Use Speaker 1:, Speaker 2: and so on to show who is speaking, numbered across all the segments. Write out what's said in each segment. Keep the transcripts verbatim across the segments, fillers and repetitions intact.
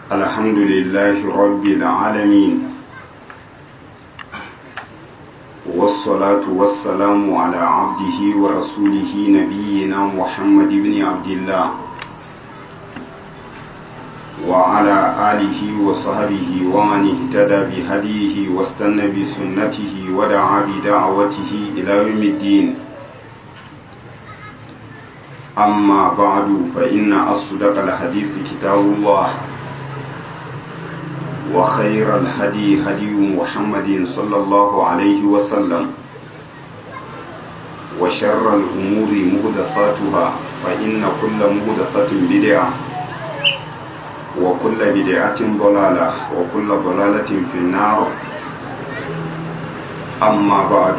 Speaker 1: الحمد لله رب العالمين والصلاة والسلام على عبده ورسوله نبينا محمد بن عبد الله وعلى آله وصحبه ومن اهتدى بهديه واستنى بسنته ودعا بدعوته إلى يوم الدين. أما بعد فإن أصدق الحديث كتاب الله وخير الهدي هدي محمد صلى الله عليه وسلم وشر الأمور محدثاتها فإن كل محدثة بدعة وكل بدعة ضلالة وكل ضلالة في النار. أما بعد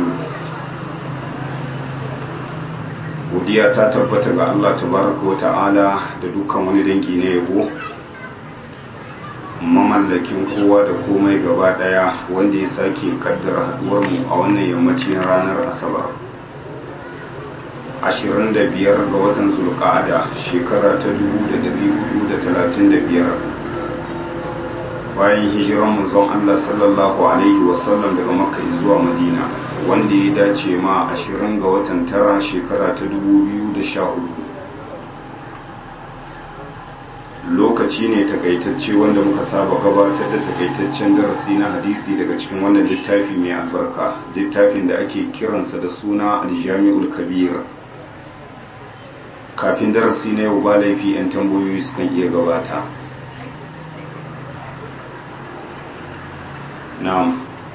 Speaker 1: godiya ta tabbata ga Allah tabaraka wa ta'ala da dukkan wani dangi na yabo, mamallakin kowa da komai gaba daya, wanda ya sake kaddara haduwar mu a wannan yammacin ranar asabar ashirin da biyar ga watan zulqa'ada shekara ta dubu da dari hudu da talatin da biyar bayan hijiran manzon Allah sallallahu alaihi wasallam daga makka zuwa madina, wanda ya dace ma ashirin ga watan tara shekara ta dubu biyu da sha hudu. Lokaci ne takaitacce wanda muka saba gabatar da takaitaccen darasi na hadisi daga cikin wannan littafi mai albarka, littafin da ake kiransa da suna aljami'ul kabir. Kafin darasi na yau ba laifi 'yan tambayoyi sukan iya gabata. na'am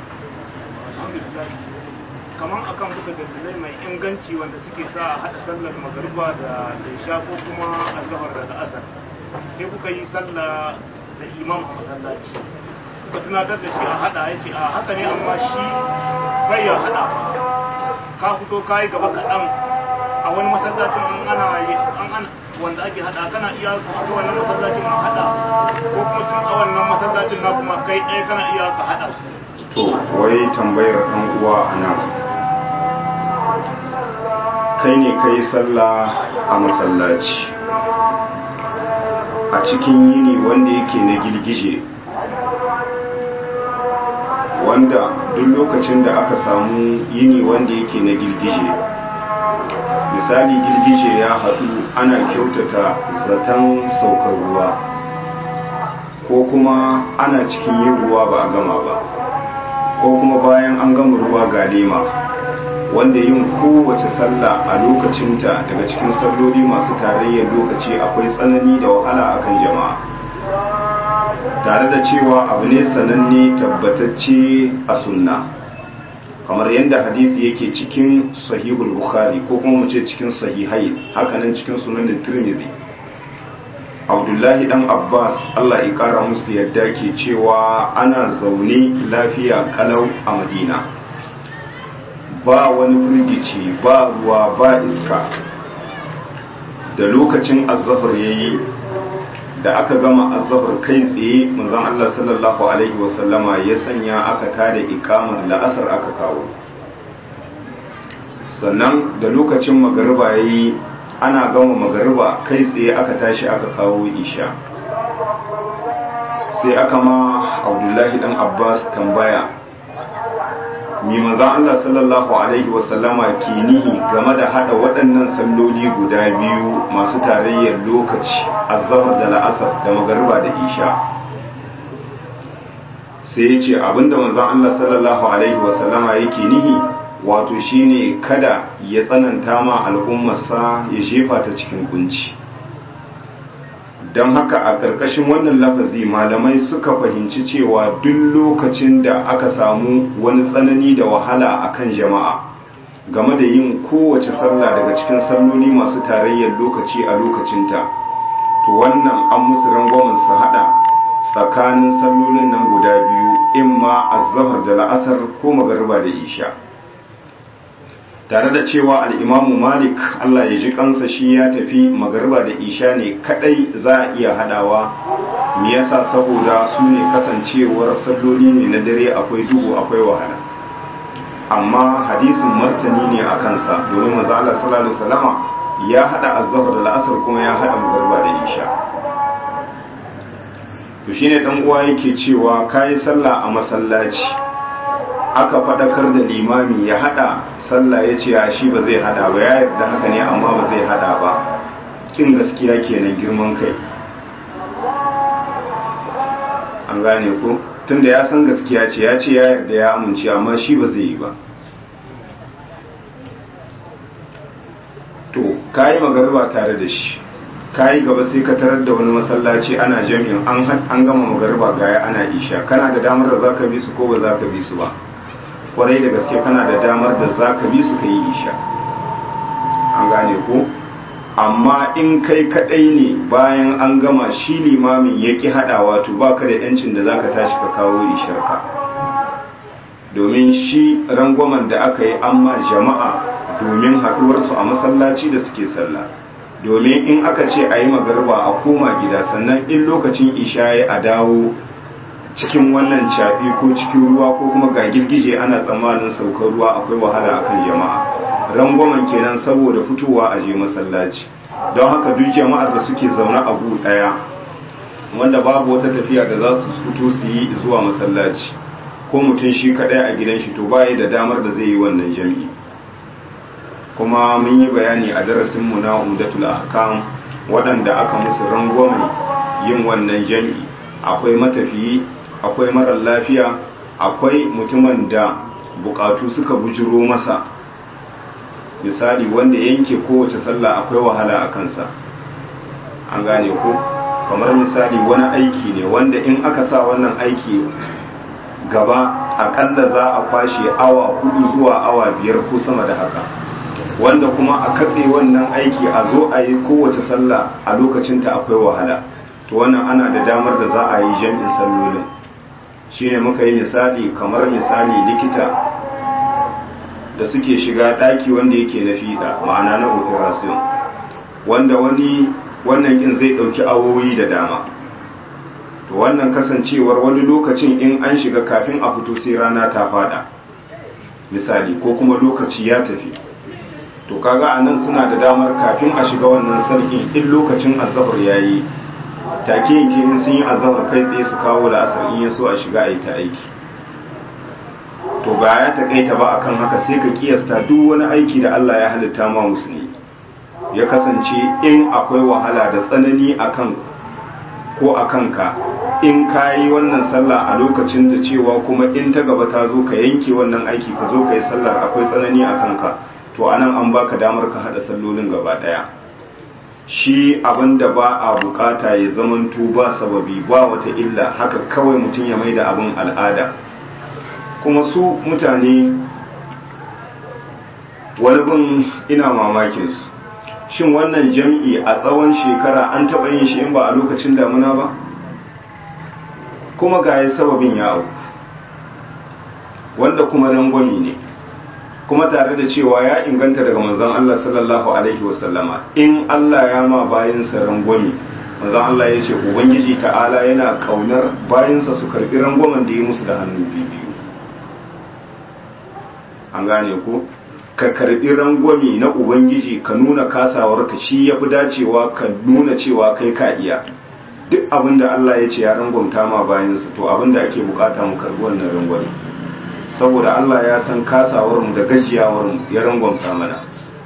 Speaker 2: kamar akan bisa dalilai mai inganci wanda suke sa a haɗa sallar magariba da isha ko kuma azhar da asar, sai kuka yi sallah da imam a masallaci, kuka tunatar da shi a haɗa, ya ce a haka ne amma shi bai ya haɗa, ka fito ka yi gaba kaɗan a wani masallacin an ana wanda ake haɗa, kana iya ka fito wannan masallacin a haɗa, ko kuma tun a wannan masallacin na kuma kai ɗaya kana iya ka haɗa su.
Speaker 1: To, wai tambayar ɗan uwa a nan, kai ne ka yi sallah a masallaci a cikin yini wanda yake na girgije, wanda duk lokacin da aka samu yini wanda yake na girgije, misali girgije ya haɗu, ana kyautata zaton saukar ruwa ko kuma ana cikin yin ruwa ba a gama ba, ko kuma bayan an gama ruwa ga lema, wanda yin kowace sallah a lokacinta daga cikin salloli masu tarayyar lokaci akwai tsanani da wahala akan jama'a, tare da cewa abu ne sananne tabbatacce a sunna, kamar yadda hadisi yake cikin sahihul bukhari ko kuma mu ce cikin sahihai, hakanan cikin sunan tirmidhi. Abdullahi dan Abbas Allah ya kara musu yadda ke cewa ana zaune lafiya kalau a Madina, ba wani firgici, ba ruwa, ba iska. Da lokacin azzafar yayi, da aka gama azzafar kai tsaye manzon Allah sallallahu alaihi wasallama ya sanya aka tada iqamar la'asar aka kawo. Sannan da lokacin magariba yayi, ana gama magariba kai tsaye aka tashi aka kawo isha. Sai aka ma Abdullahi dan Abbas tambaya, mi manzon Allah sallallahu alaihi wasallama ke nihi game da hada waɗannan salloli guda biyu masu tarayyar lokaci, azhar da la'asar da magariba da isha. Sai ya ce abinda manzon Allah sallallahu alaihi wasallama yake nihi wato shine kada ya tsananta ma al'ummarsa ya jefa ta cikin kunci. Don haka a ƙarƙashin wannan lafazi malamai suka fahimci cewa duk lokacin da aka samu wani tsanani da wahala akan jama'a game da yin kowace sallah daga cikin salloli masu tarayyar lokaci a lokacinta, to wannan an musu rangwamen su hada tsakanin sallolin nan guda biyu, imma azhar da la'asar ko magariba da isha. Tare da cewa al'imamu Malik Allah ya ji kansa shi ya tafi magariba da isha ne kadai za a iya hadawa, me yasa saboda su ne kasancewar salloli ne na dare, akwai duhu akwai wahala. Amma hadisin martani ne a kansa, domin manzo Allah sallallahu alaihi wasallama ya hada azhar da la'asar kuma ya hada magariba da isha. to shine dan uwa yake cewa kai sallah a masallaci aka fadakar da limami ya hada sallah yace ya shi ba zai hada ba, ya yarda haka ne amma ba zai hada ba, kin gaskiya kenan, girman kai. an gane ko tunda ya san gaskiya ce ya ce ya yarda ya amince amma shi ba zai yi ba. to kayi magariba tare da shi, kayi gaba sai ka tarar da wani masallaci ana jami'in an gama magariba gaya ana isha, kana da damar da zaka bi su ko ba zaka bi su ba? kwarai da gaske kana da damar da zaka bi su ka yi isha, an gane ko. amma in kai kadai ne bayan an gama shi limamin ya ki hadawa to baka da yancin da zaka tashi ka kawo isharka, domin shi rangwamen da aka yi amma jama'a domin haduwarsu a masallaci da suke sallah, domin in aka ce a yi magarba a koma gida sannan in lokacin isha ya a dawo cikin wannan caɓi ko cikin ruwa ko kuma ga girgije ana tsammanin saukar ruwa akwai wahala akan jama'a. rangwamen kenan saboda fitowa a je masallaci, don haka duk jama'ar da suke zaune a gu daya wanda babu wata tafiya da za su fito su yi zuwa masallaci, ko mutum shi kadai a gidan shi to baya da damar da zai yi wannan jami'i. kuma mun yi bayani a darasinmu na umdatul ahkam waɗanda aka musu rangwamen yin wannan jami'i, akwai matafiyi, akwai marar lafiya, akwai mutumin da bukatu suka bujiro masa, misali wanda yanke kowace sallah akwai wahala a kansa, an gane ko kamar misali wani aiki ne wanda in aka sa wannan aiki gaba akalla za a kwashe awa hudu zuwa awa biyar ko sama da haka, wanda kuma a katse wannan aiki a zo a yi kowace sallah a lokacinta akwai wahala, to wannan ana da damar da za a yi jam'in sallolin. shine muka yi misali kamar misali likita da suke shiga daki wanda yake na fiɗa, ma'ana na operation, wanda wani wannan kin zai dauki awoyi da dama, to wannan kasancewar wani lokacin in an shiga kafin a fito sai rana ta fada misali, ko kuma lokaci ya tafi, to kaga anan suna da damar kafin a shiga wannan sarkin in lokacin azhar yayi take yake in sun yi azhar kai tsaye su kawo la'asar in yaso a shiga ayi ta aiki. to ba ya takaita ba akan haka, sai ka kiyasta duk wani aiki da Allah ya halitta ma musulmi ya kasance in akwai wahala da tsanani akan ko akan ka, in kayi wannan sallah a lokacin da cewa kuma in ta gaba ta zo ka yanke wannan aiki ka zo ka yi sallar akwai tsanani akan ka, to anan an baka damar ka hada sallolin gaba daya. shi abinda ba a bukata ya zamanto ba sababi ba wata illa haka kawai mutum ya maida abin al'ada. kuma su mutane wani bin ina mamakin su, shin wannan jam'i a tsawon shekara an taɓa yin shi in ba a lokacin damuna ba? kuma ga sababin ya auku wanda kuma rangwami ne, kuma tare da cewa ya inganta daga manzon Allah sallallahu alaihi wasallama, in Allah ya ma bayinsa rangwami, manzon Allah ya ce ubangiji ta'ala yana kaunar bayinsa su karbi rangwamen da ya musu da hannu biyu. an gane ko ka karbi rangwami na ubangiji ka nuna kasawarka, shi yafi dacewa ka nuna cewa kai ka iya. duk abinda Allah ya ce ya rangwamta ma bayinsa, to abinda ake bukata mu karbi wannan rangwami, saboda Allah ya san kasawarmu da gajiyawarmu ya rangwamta mana.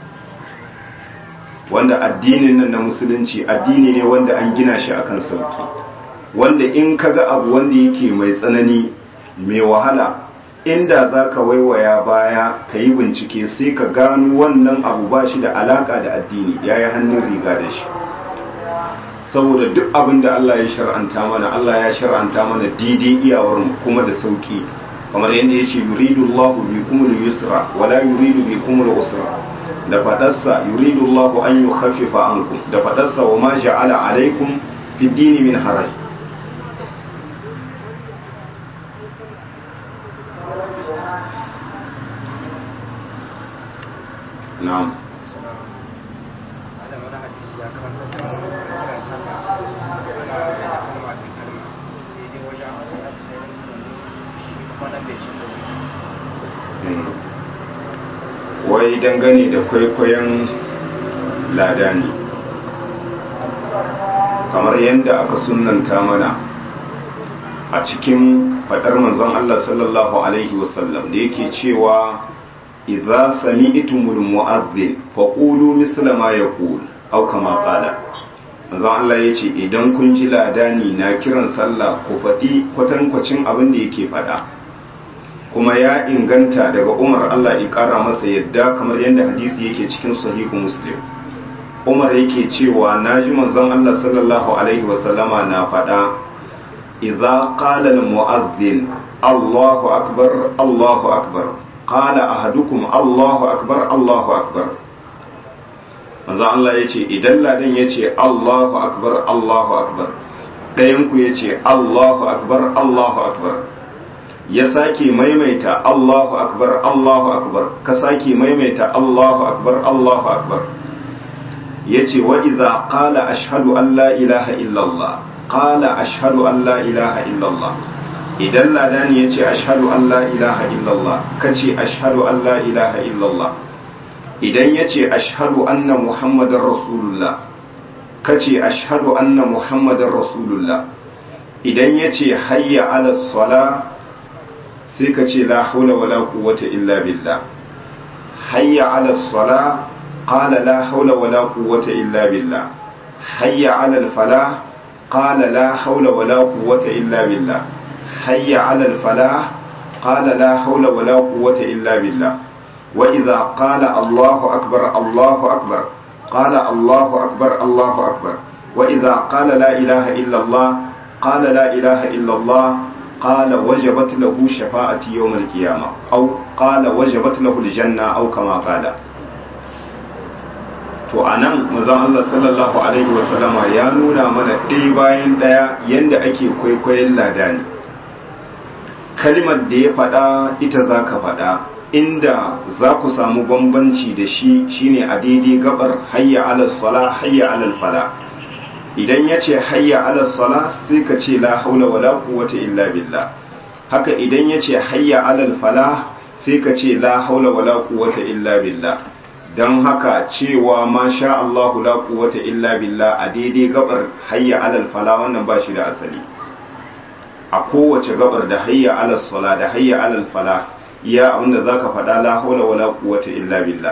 Speaker 1: wanda addinin nan na musulunci addini ne wanda an gina shi akan sauki, wanda in kaga abu wanda yake mai tsanani mai wahala, inda za ka waiwaya baya ka yi bincike sai ka gano wannan abu ba shi da alaka da addini, ya yi hannun riga da shi. saboda duk abin da Allah ya shar'anta mana, Allah ya shar'anta mana daidai iyawarmu kuma da sauki, kamar yadda ya ce yuridu Allahu bikumul yusra wala yuridu bikumul usra, da fadarsa yuridu Allahu an yukhaffifa ankum, da fadarsa wa ma ja'ala alaikum fid dini min haraj. na'am wai dangane da kwaikwayon ladani, kamar yadda aka sunanta mana a cikin fadar manzon Allah sallallahu alaihi wasallam da yake cewa idza sami'tumul mu'adhdhin faqulu misla ma yaqul aw kama qala manzon Allah yace idan kun ji ladani na kiran sallah ku faɗi kwatankwacin abin da yake faɗa. Kuma ya inganta daga Umar Allah ya ƙara masa yadda kamar yadda hadisi yake cikin sahihu Muslim. Umar yake cewa naji manzon Allah sallallahu alaihi wasallama na faɗa idza qala al-mu'adhdhin Allahu akbar Allahu akbar qala ahadukum Allahu akbar Allahu akbar. Manzon Allah yace idan ladan yace Allahu akbar Allahu akbar ɗayan ku yace Allahu akbar Allahu akbar ya sake maimaita Allahu akbar Allahu akbar ka sake maimaita Allahu akbar Allahu akbar yace wa idza qala ashhadu an la ilaha illallah qala ashhadu an la ilaha illallah idan ladani yace ashhadu an la ilaha illallah kace ashhadu an la ilaha illallah idan yace ashhadu anna muhammadar rasulullah kace ashhadu anna muhammadar rasulullah idan yace hayya ala salah sai ka ce la haula wala quwwata illa billah hayya ala salah qala la haula wala quwwata illa billah hayya ala al falah qala la haula wala quwwata illa billah hayya ala al falah qala la haula wala quwwata illa billah wa idha qala Allahu akbar Allahu akbar qala Allahu akbar Allahu akbar wa idha qala la ilaha illa Allah qala la ilaha illa Allah قال وجبت له شفاعتي يوم القيامة أو قال وجبت له الجنة أو كما قال. to anan manzon Allah sallallahu alaihi wasallama ya nuna mana ɗaya bayan ɗaya yanda ake kwaikwayon ladani. Kalmar da ya faɗa ita za ka faɗa, inda za ku samu bambanci da shi shine a daidai gabar hayya alal sala hayya alal fala. Idan ya ce hayya ala sala sai ka ce la haula wala quwwata illa billah, haka idan ya ce hayya alal falah sai ka ce la haula wala quwwata illa billah. don haka cewa ma sha Allah la quwwata illa billah a daidai gabar hayya alal fala wannan ba shi da asali. A kowace gabar da hayya alal sala da hayya alal fala iya abinda zaka faɗa la haula wala quwwata illa billah.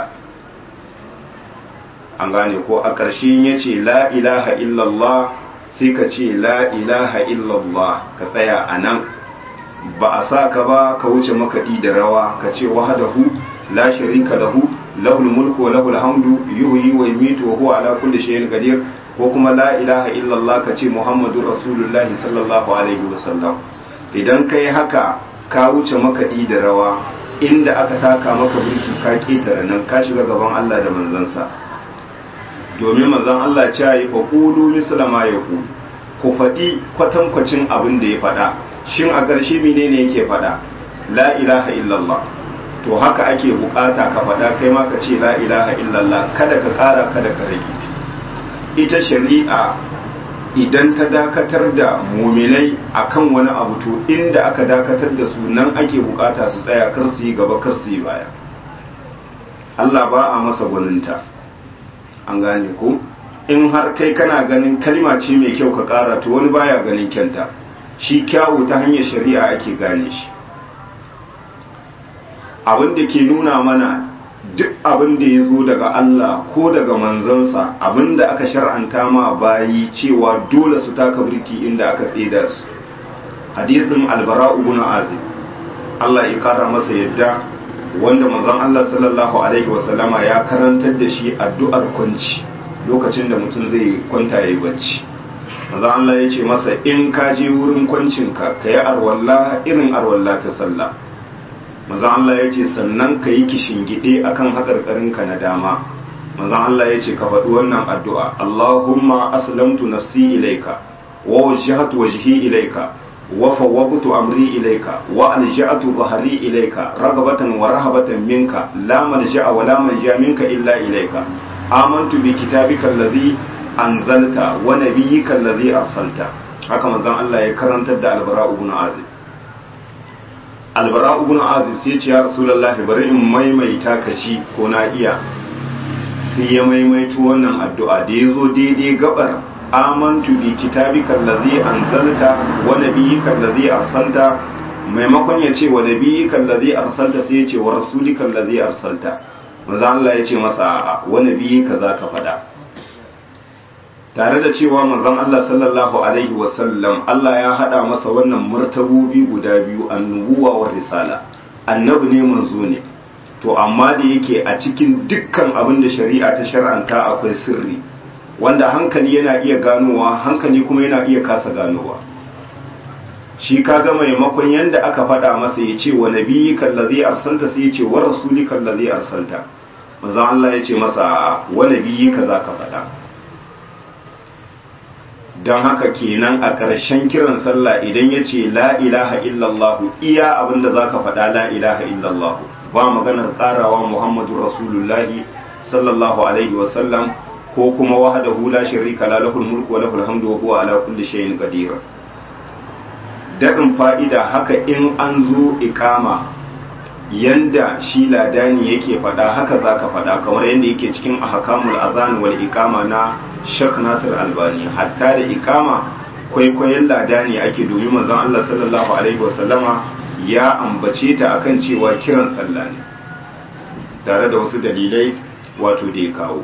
Speaker 1: An gane ko a ƙarshen ya ce la ilaha illallah sai ka ce la ilaha illallah ka tsaya a nan, ba a sa ka ba ka wuce makaɗi da rawa ka ce wahadahu la sharika lahu lahul mulku wa lahul hamdu yuhyi wa yumiitu wa huwa ala kulli shay'in qadir, ko kuma la ilaha illallah ka ce muhammadur rasulullahi sallallahu alaihi wasallam. Idan kai haka ka wuce makaɗi da rawa, inda aka taka maka burki ka ketare nan ka shiga gaban Allah da manzansa. Domin manzon Allah ce yi fa qulu misla ma yaqul, ku faɗi kwatankwacin abin da ya faɗa. Shin a ƙarshe menene yake faɗa? La ilaha illallah. To haka ake bukata ka faɗa kai ma ka ce la ilaha illallah, kada ka ƙara kada ka rage. Ita shari'a idan ta dakatar da muminai akan wani abu to inda aka dakatar da su nan ake bukata su tsaya, kar su yi gaba kar su yi baya. Allah ba a masa gwaninta. An gane ko in har kai kana ganin kalma ce mai kyau ka kara to wani baya ganin kyanta. Shi kyawu ta hanyar shari'a ake gane shi. Abin da ke nuna mana duk abin da ya zo daga Allah ko daga manzansa, abin da aka shar'anta ma bayi cewa dole su taka birki inda aka tseda su. Hadisin Albara ibn Azib Allah ya kara masa yadda, wanda manzon Allah sallallahu alaihi wasallama ya karantar da shi addu'ar kwanci lokacin da mutum zai kwanta yayi bacci. Manzon Allah ya ce masa in ka je wurin kwancinka ka yi arwalla irin arwalla ta sallah. Manzon Allah ya ce sannan ka yi kishingide akan hakarkarinka na dama. Manzon Allah ya ce ka faɗi wannan addu'a, Allahumma aslamtu nafsi ilaika wa wajjahtu wajhi ilaika وفوضت أمري إليك وألجأت ظهري إليك رغبة ورهبة منك لا ملجأ ولا ملجأ منك إلا إليك آمنت بكتابك الذي أنزلت ونبيك الذي أرسلت. haka manzon Allah ya karantar da Albara ibn Azib. Albara ibn Azib sai ce ya Rasulullahi bari in maimaita ka ci ko na iya. Sai ya maimaito wannan addu'a da yazo daidai gabar amantu bi kitabika allazi anzalta wa nabiyyika allazi arsalta, maimakon ya ce wa nabiyyika allazi arsalta sai ya ce wa rasulika allazi arsalta. manzo Allah ya ce masa wa nabiyyika zaka faɗa, tare da cewa manzon Allah sallallahu alaihi wasallam Allah ya hada masa wannan martabobi guda biyu, annubuwa wa risala. Annabi ne, manzo ne, to amma da yake a cikin dukkan abin da shari'a ta shar'anta akwai sirri wanda hankali yana iya ganowa, hankali kuma yana iya kasa ganowa. Shi kaga maimakon yanda aka faɗa masa ya ce wa nabiyyika allazi arsalta sai ya ce wa rasulika allazi arsalta. manzon Allah ya ce masa wa nabiyyika zaka faɗa. don haka kenan a ƙarshen kiran sallah idan ya ce la ilaha illallah, iya abinda za ka faɗa la ilaha illallah, ba maganar ƙarawa Muhammadu Rasulullahi sallallahu alaihi wasallam ko kuma wahdahu la sharika la lahul mulku wa lahul hamdu wa huwa ala kulli shay'in qadir. Daɗin fa'ida haka in an zo iqama yanda shi ladani yake faɗa haka za ka faɗa, kamar yanda yake cikin ahkamul azan wal iqama na Sheikh Nasir Albani. Hatta da ikama kwaikwayon ladani ake, domin manzon Allah sallallahu alaihi wasallama ya ambace ta akan cewa kiran sallah ne, tare da wasu dalilai wato da ya kawo.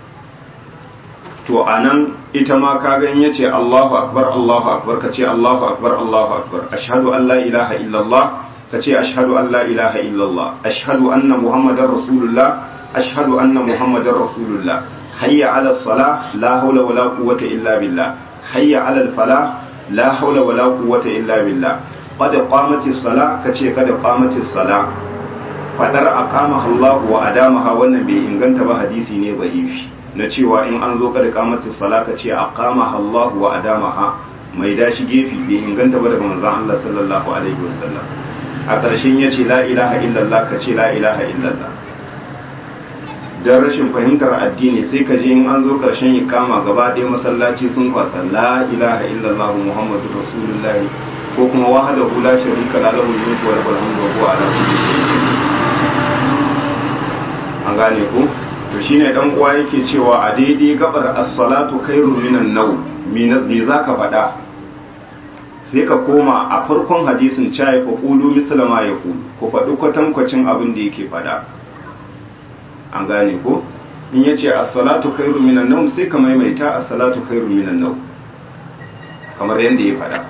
Speaker 1: To anan ita ma kaga in yace Allahu akbar Allahu akbar kace Allahu akbar Allahu akbar, ashhadu an la ilaha illallah kace ashhadu an la ilaha illallah, ashhadu anna muhammadar rasulullah ashhadu anna muhammadar rasulullah, hayya ala salah la hawla wala quwwata illa billah, hayya ala falah la hawla wala quwwata illa billah, qad qamatis salah kace qad qamatis salah. Fadar aqamaha Allah wa adamaha wannan bai inganta ba, hadisi ne da'ifi na cewa in an zo qad qamatis salah kace aqamaha Allah wa adamaha, mai dashi gefi bai inganta ba daga manzon Allah sallallahu alaihi wasallam. A ƙarshen yace la ilaha illallah kace la ilaha illallah. Don rashin fahimtar addini sai ka je in an zo karshen ikama gaba ɗaya masallaci sun kwasa la ilaha illallah muhammadu rasulullahi ko kuma wahdahu la sharika lahu lahul mulku wa lahul hamdu wa huwa ala kulli shay'in. An gane ku? To shine dan uwa yake cewa a daidai gabar as-salatu khairun minan nawm, me zaka faɗa? Sai ka koma a farkon hadisin cewa fa qulu mithla ma yaqulu, ko faɗi kwatankwacin abin da yake faɗa. An gane ko in yace as-salatu khairu minan nawm sai ka maimaita as-salatu khairu minan nawm kamar yanda ya faɗa.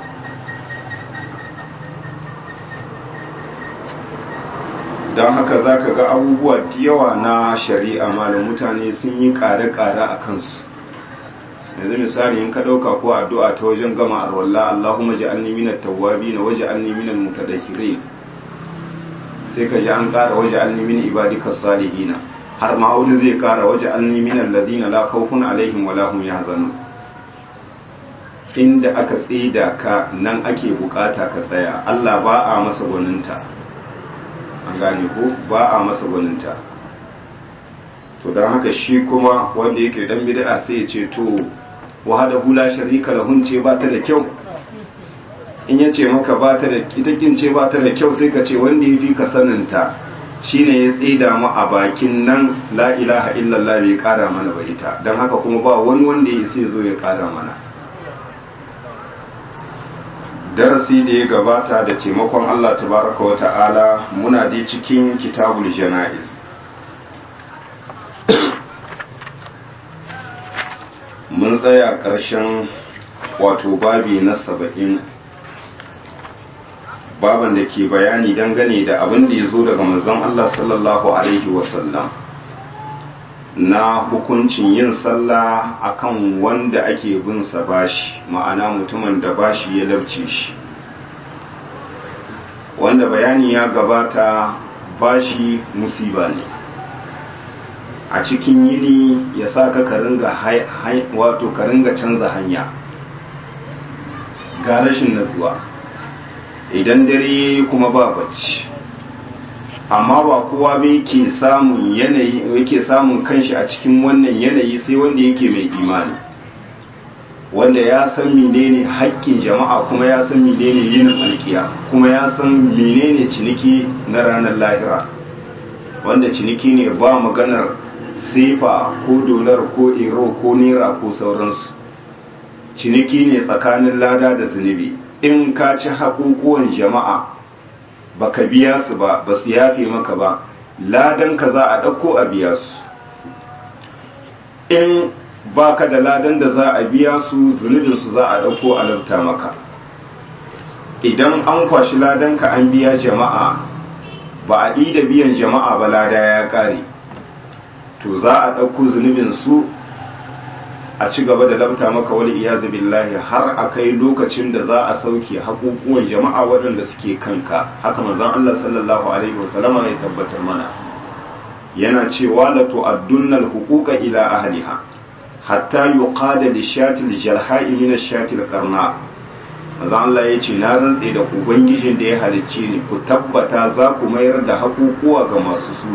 Speaker 1: don haka zaka ga abubuwa da yawa na shari'a malam mutane sun yi kare-kare a kansu. Yanzu misali in ka ɗauka ko addu'a ta wajen gama arwalla, Allahumma ja'alni minat tawwabin wa ja'alni minal mutatahhirin, sai ka ji an ƙara waj'alni min ibadikas salihin, har ma wani zai kara waje alni minal ladina la khawfun alaihim wala hum yahzanun. Inda aka tsida ka nan ake bukata ka tsaya, Allah ba a masa gwaninta. An gane ko ba a masa gwaninta. To dan haka shi kuma wanda yake dan bid'a sai ya ce to wahdahu la sharika lahu ce ba ta da kyau. In yace maka ba ta da ita kin ce ba ta da kyau sai ka ce wanda yafi ka saninta shine ya tsida mu a bakin nan la ilaha illallah bai kara mana ba ita, don haka kuma ba wani wanda ya sai zo ya kara mana. Darasi da ya gabata da taimakon Allah tabaraka wa ta'ala muna dai cikin kitabul jana'iz. Mun tsaya ƙarshen wato babi na saba'in, baban da ke bayani dangane da abin da ya zo daga manzon Allah sallallahu alaihi wasallam na hukuncin yin sallah akan wanda ake bin sa bashi, ma'ana mutumin da bashi ya labce shi. Wanda bayani ya gabata, bashi musiba ne. A cikin yini ya sa ka ringa wato ka ringa canza hanya ga rashin natsuwa, idan dare kuma ba bacci. Amma ba kowa bai yake samun yanayi yake samun kanshi a cikin wannan yanayi sai wanda yake mai imani, wanda ya san menene haƙƙin jama'a, kuma ya san menene yinin alkiya, kuma ya san menene ciniki na ranar lahira, wanda ciniki ne ba maganar sefa ko dolar ko euro ko naira ko sauransu. ciniki ne tsakanin lada da zunubi. In ka ci haƙuƙuwan jama'a baka biya su ba, ba su yafe maka ba, ladan ka za a ɗauko a biya su. In baka da ladan da za a biya su, zunubin su za a ɗauko a lafta maka. Idan an kwashi ladan ka an biya jama'a, ba a da biyan jama'a ba, lada ya ƙare, to za a ɗauko zunubin su a ci gaba da labta maka wal iyazu billahi har a kai lokacin da za a sauke haƙuƙuwan jama'a waɗanda suke kanka. Haka manzon Allah sallallahu alaihi wasallam ya tabbatar mana, yana cewa la tu'addunna al-huquqa ila ahliha hatta yuqada lishati al-jarha'i min ash-shati al-qarna. manzon Allah ya ce na rantse da ubangijin da ya halicce ni, ku tabbata za ku mayar da haƙuƙuwa ga masu su.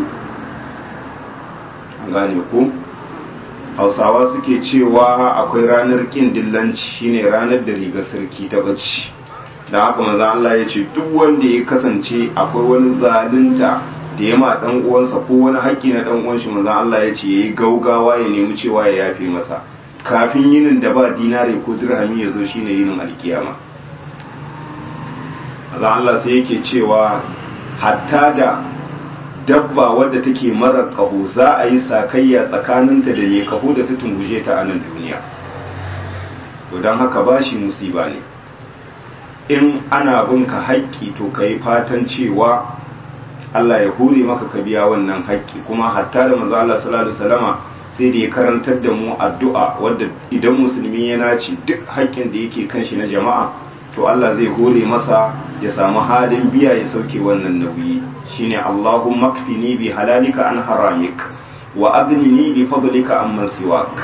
Speaker 1: an gane ku. Hausawa suke cewa akwai ranar ƙin dillanci, shine ranar da riga sarki ta bacci. da haka manzo Allah ya ce duk wanda ya kasance akwai wani zalunta da ya ma dan uwansa ko wani haƙƙi na dan uwan shi, manzo Allah ya ce yayi gaugawa ya nemi cewa ya yafe masa kafin yinin da ba dinare ko dirhami ya zo, shine yinin alkiyama. manzo Allah sai yake cewa hatta da dabba wadda take mara kaho za a yi sakayya tsakaninta da mai kaho da ta tunguje ta a nan duniya. to don haka bashi musiba ne. in ana binka haƙƙi to ka yi fatan cewa Allah ya hure maka ka biya wannan haƙƙi. kuma hatta da manzo Allah sallallahu alaihi wasallama sai da ya karantar da mu addu'a wadda idan musulmi ya naci duk haƙƙin da yake kan shi na jama'a, to Allah zai hore masa ya samu halin biya ya sauke wannan nauyi. shine Allahumma kfini bi halalika an haramik wa aghnini bi fadlika amman siwak.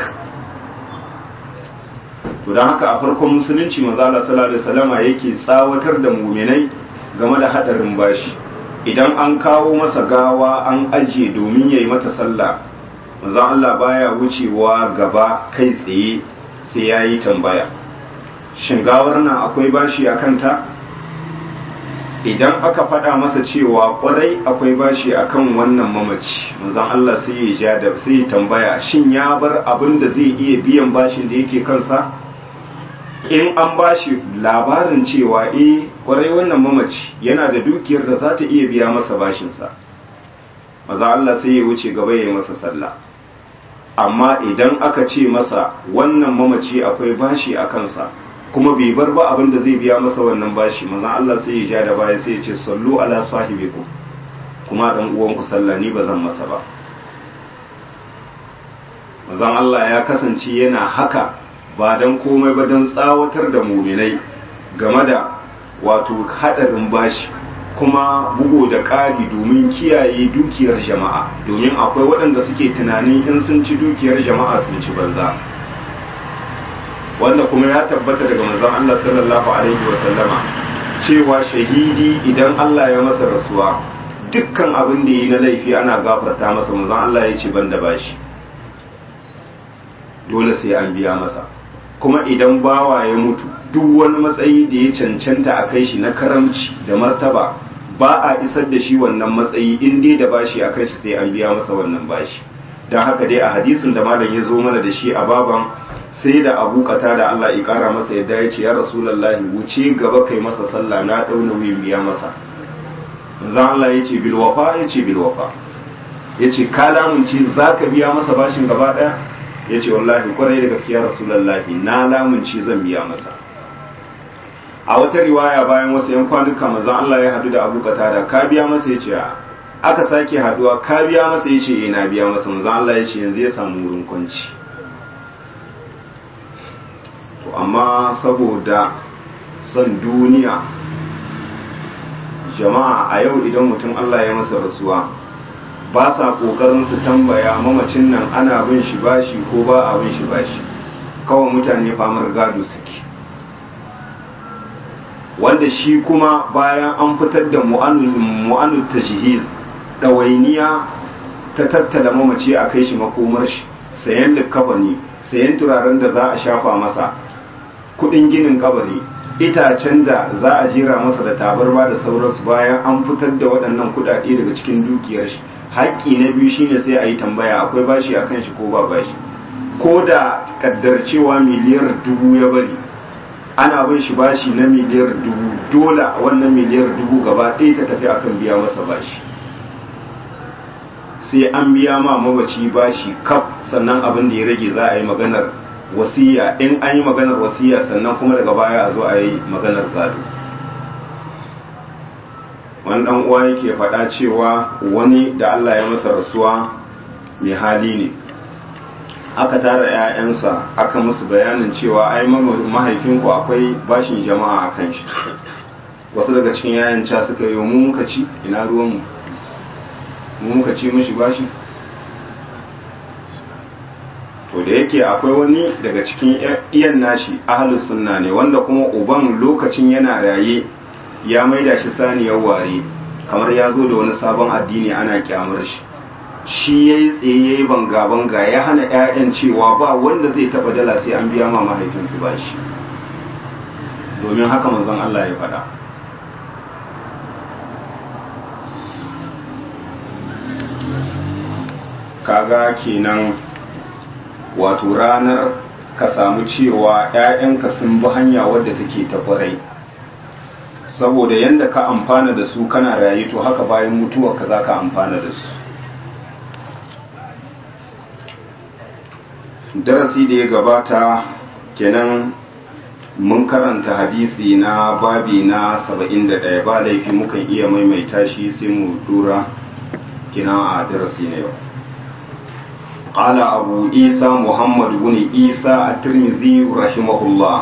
Speaker 1: to dan haka a farkon musulunci manzo Allah sallallahu alaihi wasallama yake tsawatar da mu'minai game da hadarin bashi. idan an kawo masa gawa an ajiye domin yayi mata sallah, manzo Allah baya wucewa gaba kai tsaye sai yayi tambaya, shin gawar nan akwai bashi a kanta? idan aka faɗa masa cewa ƙwarai akwai bashi akan wannan mamaci, manzon Allah sai ya ja da sai ya tambaya, shin ya bar abin da zai iya biyan bashin da yake kansa? in an bashi labarin cewa eh ƙwarai wannan mamaci yana da dukiyar da za ta iya biya masa bashinsa, manzon Allah sai ya wuce gaba ya yi masa sallah. amma idan aka ce masa wannan mamaci akwai bashi a kansa kuma bai bar ba abin da zai biya masa wannan bashi, manzon Allah sai ya ja da baya sai ya ce sallu ala sahibikum, kuma dan uwanku sallah, ni ba zan masa ba. manzon Allah ya kasance yana haka ba dan komai ba dan tsawatar da mu'minai game da wato hadarin bashi, kuma bugo da ƙari domin kiyaye dukiyar jama'a, domin akwai waɗanda suke tunanin in sun ci dukiyar jama'a sun ci banza. wanda kuma ya tabbata daga manzon Allah sallallahu alaihi wa sallama cewa shahidi idan Allah ya masa rasuwa dukkan abin da yi na laifi ana gafarta masa. manzon Allah ya ce banda bashi, dole sai an biya masa. kuma idan bawa ya mutu duk wani matsayi da ya cancanta a kai shi na karamci da martaba ba a isar da shi wannan matsayi in dai da bashi a kai shi sai an biya masa wannan bashi. don haka dai a hadisin da malam ya zo mana da shi a baban, sai da Abu Qatada Allah ya kara masa yadda ya ce ya Rasulullahi wuce gaba kai masa sallah, na dau nauyin biya masa. manzon Allah ya ce bil wafa, ya ce bil wafa, ya ce ka lamunci zaka biya masa bashin gaba daya? ya ce wallahi kwarai da gaskiya Rasulullahi na lamunci zan biya masa. a wata riwaya bayan wasu yan kwanuka manzon Allah ya hadu da Abu Qatada, ka biya masa? ya ce aka sake haduwa, ka biya masa? ya ce eh na biya masa. manzon Allah ya ce yanzu ya samu wurin kwanci. to amma saboda son duniya jama'a a yau idan mutum Allah ya masa rasuwa ba sa kokarin su tambaya mamacin nan ana bin shi bashi ko ba a bin shi bashi, kawai mutane famar gado suke. wanda shi kuma bayan an fitar da mu'anul tajhiz, ɗawainiya ta tattala mamaci a kai shi makomar shi, sayan likkafani, sayan turaren da za a shafa masa, kudin ginin kabari, itacen da za a jira masa da tabarma da sauransu, bayan an fitar da waɗannan kudade daga cikin dukiyar shi, haƙƙi na biyu shine sai a yi tambaya akwai bashi a kan shi ko ba bashi. ko da kaddar cewa miliyar dubu ya bari ana bin shi bashi na miliyar dubu, dole wannan miliyar dubu gaba ɗaya ta tafi akan biya masa bashi, sai an biya ma mabaci bashi kaf, sannan abin da ya rage za a yi maganar wasiya. In an yi maganar wasiya sannan kuma daga baya a zo a yi maganar gado. wani dan uwa yake faɗa cewa wani da Allah ya masa rasuwa mai hali ne, aka tara 'ya'yansa aka musu bayanin cewa ai mahaifinku akwai bashin jama'a a kan shi. Wasu daga cikin 'ya'yan ca suka yi mu muka ci, ina ruwanmu, mu muka ci mishi bashi. To da yake akwai wani daga cikin iyan nashi ahlus sunna ne, wanda kuma uban lokacin yana raye ya maida shi saniyar ware, kamar ya zo da wani sabon addini ana kyamar shi. Shi ya yi tsaye ya yi banga-banga ya hana 'ya'yan cewa ba wanda zai taɓa dala sai an biya ma mahaifinsu ba shi, domin haka manzon Allah ya faɗa. Kaga kenan wato ranar ka samu cewa 'ya'yanka sun bi hanya wadda take ta kwarai, saboda yanda ka amfana da su kana rayu, to haka bayan mutuwa ka za ka amfana da su. Darasi da ya gabata kenan mun karanta hadisi na babi na saba'in da ɗaya, ba laifi mukan iya maimaita shi sai mu dura kenan a darasi na yau. قال أبو عيسى محمد بن عيسى الترمذي رحمه الله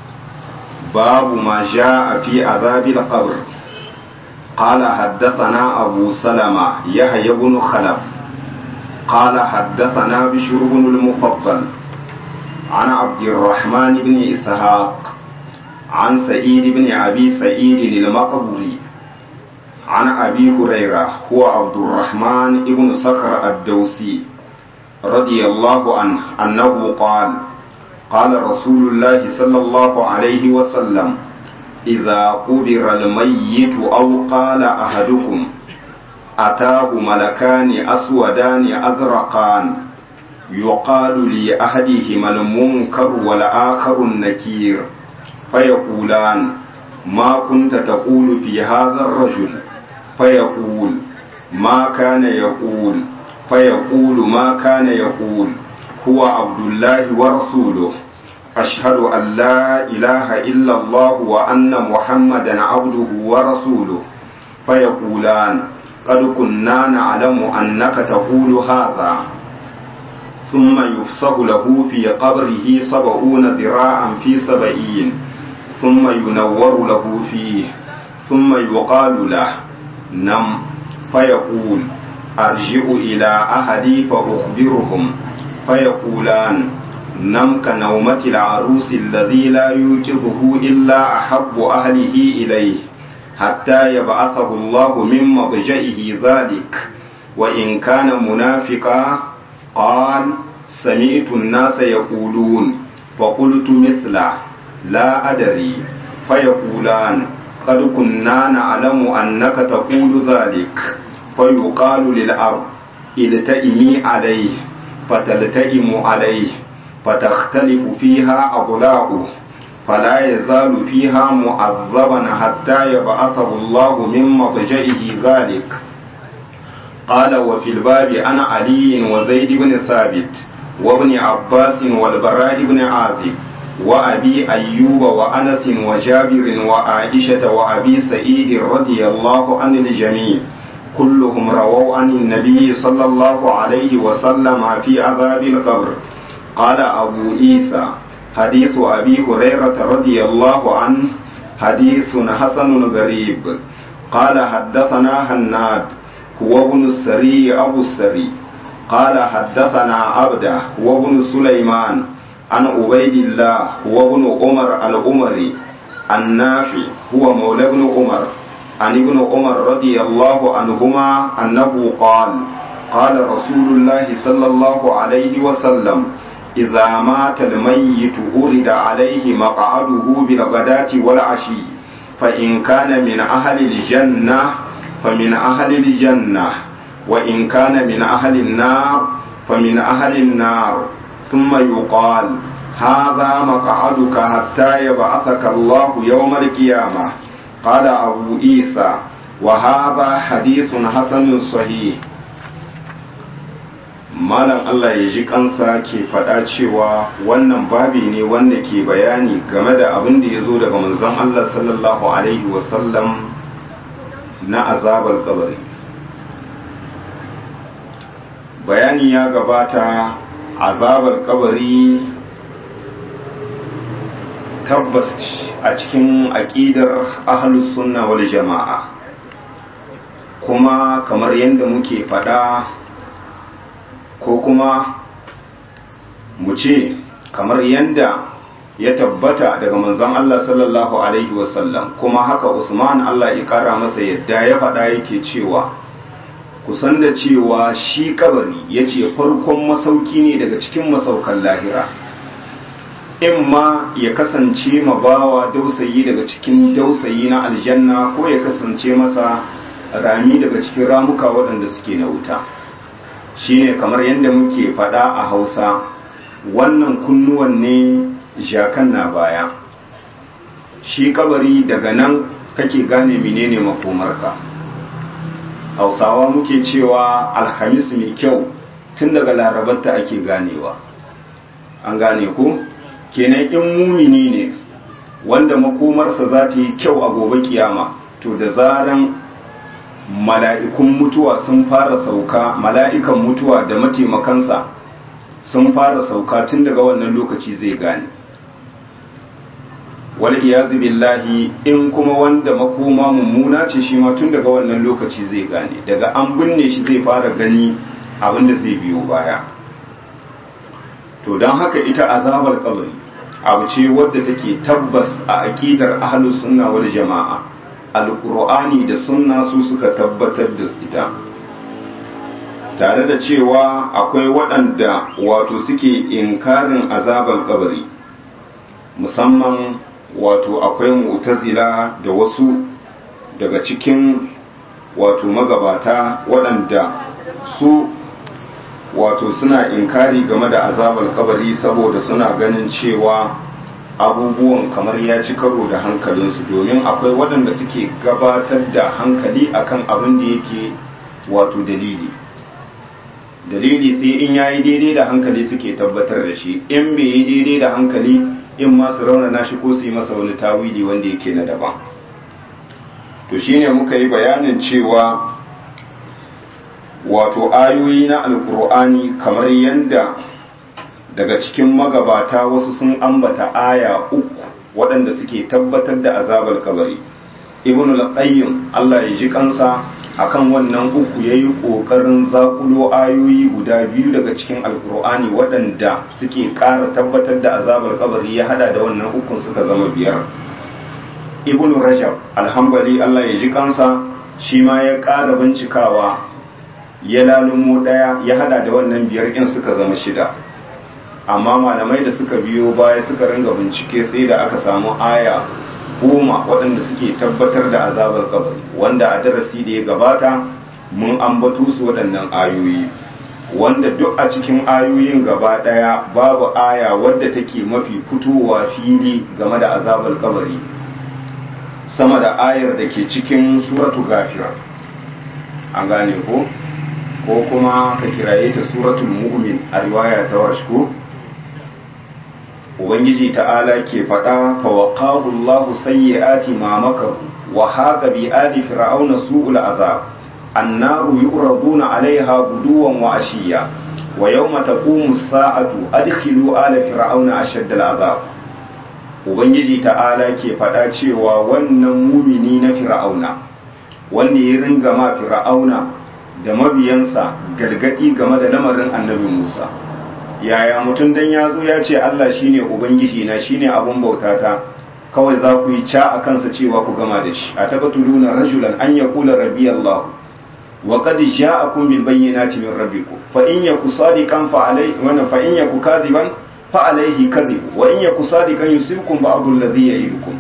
Speaker 1: باب ما جاء في عذاب القبر. قال حدثنا أبو سلمة يحيى بن خلف قال حدثنا بشر بن المفضل عن عبد الرحمن بن إسحاق عن سعيد بن أبي سعيد المقبري عن أبي هريرة هو عبد الرحمن بن صخر الدوسي رضي الله عنه أنه قال قال رسول الله صلى الله عليه وسلم إذا قبر الميت أو قال أحدكم أتاه ملكان أسودان أزرقان يقال لأحدهما المنكر والآخر النكير فيقولان ما كنت تقول في هذا الرجل فيقول ما كان يقول فيقول ما كان يقول هو عبد الله ورسوله أشهد أن لا إله إلا الله وأن محمدا عبده ورسوله فيقولان قد كنا نعلم أنك تقول هذا ثم يفسح له في قبره سبعون ذراعا في سبعين ثم ينور له فيه ثم يقال له نم فيقول أرجع إلى أهلي فأخبرهم فيقولان نم كنومة العروس الذي لا يوقظه إلا أحب أهله إليه حتى يبعثه الله من مضجئه ذلك وإن كان منافقا قال سمعت الناس يقولون فقلت مثله لا أدري فيقولان قد كنا نعلم أنك تقول ذلك فيقال للأرض التئمي عليه فتلتئم عليه فتختلف فيها أضلاعه فلا يزال فيها معذبا حتى يبعثه الله من مضجئه ذلك. قال وفي الباب عن علي وزيد بن ثابت وابن عباس والبراء بن عازب وأبي أيوب وأنس وجابر وعائشة وأبي سعيد رضي الله عن الجميع كلهم رووا عن النبي صلى الله عليه وسلم في عذاب القبر. قال أبو عيسى حديث أبي هريرة رضي الله عنه حديث حسن غريب. قال حدثنا هناد هو ابن السري أبو السري قال حدثنا عبده هو ابن سليمان عن عبيد الله هو ابن عمر الأمري النافع هو مولى ابن عمر عن ابن عمر رضي الله عنهما أنه قال قال رسول الله صلى الله عليه وسلم إذا مات الميت أرد عليه مقعده بالغداة والعشي فإن كان من أهل الجنة فمن أهل الجنة وإن كان من أهل النار فمن أهل النار ثم يقال هذا مقعدك حتى يبعثك الله يوم القيامة. قال أبو عيسى وهذا حديث حسن صحيح. malam Allah ya ji kansa ke faɗa cewa wannan babi ne wanda ke bayani game da abin da ya zo daga manzon Allah sallallahu alaihi wasallam na azabar kabari. Bayani ya gabata, azabar kabari tabbas a cikin aƙidar ahlus sunna wal jama'a, kuma kamar yadda muke faɗa ko kuma mu ce kamar yadda ya tabbata daga manzon Allah sallallahu alaihi wasallam, kuma haka Usman Allah ya kara masa yadda ya faɗa yake cewa kusan da cewa shi kabari yace farkon masauki ne daga cikin masaukan lahira, in ma ya kasance mabawa dausayi daga cikin dausayi na aljanna, ko ya kasance masa rami daga cikin ramuka waɗanda suke na wuta. Shine kamar yadda muke faɗa a Hausa, wannan kunnuwan ne jakan na baya. Shi kabari daga nan kake gane menene makomarka. Hausawa muke cewa alhamis mai kyau tun daga larabarta ake ganewa. An gane ko? Kenan in mumini ne wanda makomarsa za ta yi kyau a gobe kiyama, to da zaran mala'ikun mutuwa sun fara sauka, mala'ikan mutuwa da mataimakansa sun fara sauka, tun daga wannan lokaci zai gane. Wal iyazu billahi, in kuma wanda makoma mummuna ce shi ma tun daga wannan lokaci zai gane, daga an binne shi zai fara gani abinda zai biyo baya. To don haka ita azabar kabari abu ce wadda take tabbas a aqidar ahlus sunna wal jama'a. Alƙur'ani da sunna su suka tabbatar da ita, tare da cewa akwai waɗanda wato suke inkarin azabar kabari, musamman wato akwai mu'tazila da wasu daga cikin wato magabata waɗanda su wato suna inkari game da azabar kabari saboda suna ganin cewa abubuwan kamar ya ci karo da hankalinsu, domin akwai waɗanda suke gabatar da hankali akan abin da yake wato dalili dalili sai in yayi daidai da hankali suke tabbatar da shi, in bai yi daidai da hankali in ma su raunana shi ko su yi masa wani tawili wanda yake na daban. To shine muka yi bayanin cewa wato ayoyi na alkur'ani kamar yanda daga cikin magabata wasu sun ambata aya uku waɗanda suke tabbatar da azabar kabari. Ibn al-Qayyim Allah ya ji kansa akan wannan uku yayi kokarin zakulo ayoyi guda biyu daga cikin alkur'ani waɗanda suke ƙara tabbatar da azabar kabari, ya hada da wannan ukun suka zama biyar. Ibn Rajab al-Hanbali Allah ya ji kansa shi ma ya ƙara bincikawa, ya lalumo ɗaya ya hada da wannan biyar in suka zama shida. Amma malamai da suka biyo baya suka ringa bincike sai da aka samu aya goma waɗanda suke tabbatar da azabar kabari, wanda a darasi da ya gabata mun ambato su waɗannan ayoyi, wanda duk a cikin ayoyin gaba ɗaya babu aya wadda take mafi fitowa fili game da azabar kabari sama da ayar da ke cikin suratu Ghafir. An gane ko ko kuma ka kiraye ta suratul mu'min a riwaya ta Warshku. Ubangiji ta'ala ke faɗa fa waqahu Allahu sayyi'ati ma makaru wa haqa bi adi fir'auna su'ul azab annaru yu'raduna 'alayha guduwan wa ashiya wa yawma taqumu as-sa'atu adkhilu ala fir'auna ashadda al-azab. Ubangiji ta'ala ke faɗa cewa wannan mumini na fir'auna wanda ya ringa ma fir'auna da mabiyansa gargadi game da lamarin annabi Musa, yaya mutum dan ya zo ya ce Allah shine ubangiji na shine abun bautata, kawai za ku yi ca a kansa cewa ku gama da shi. A taqtuluna rajulan an yaqula rabbi Allah wa qad ja'akum bil bayyinati min rabbikum fa in yaku sadiqan fa alayhi wa fa in yaku kadiban fa alayhi kadhib wa in yaku sadiqan yusibkum ba'dhu alladhi ya'idukum.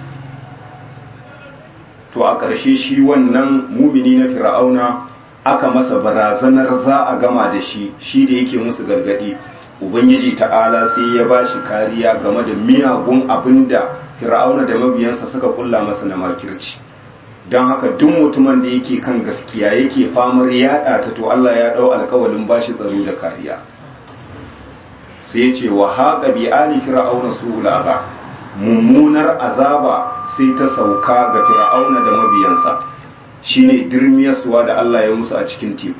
Speaker 1: To a ƙarshe shi wannan mumini na fir'auna aka masa barazanar za a gama da shi, shi da yake musu gargadi. ubangiji ta'ala sai ya bashi kariya game da miyagun abinda fir'auna da mabiyansa suka kulla masa na makirci. don haka duk mutumin da yake kan gaskiya yake famar yada ta to Allah ya dau alƙawalin bashi tsaro da kariya. sai ya ce wa haqa bi ali fir'auna su'ul azab, mummunar azaba sai ta sauka ga fir'auna da mabiyansa, shine dirmiyarsuwa da Allah ya musu a cikin teku.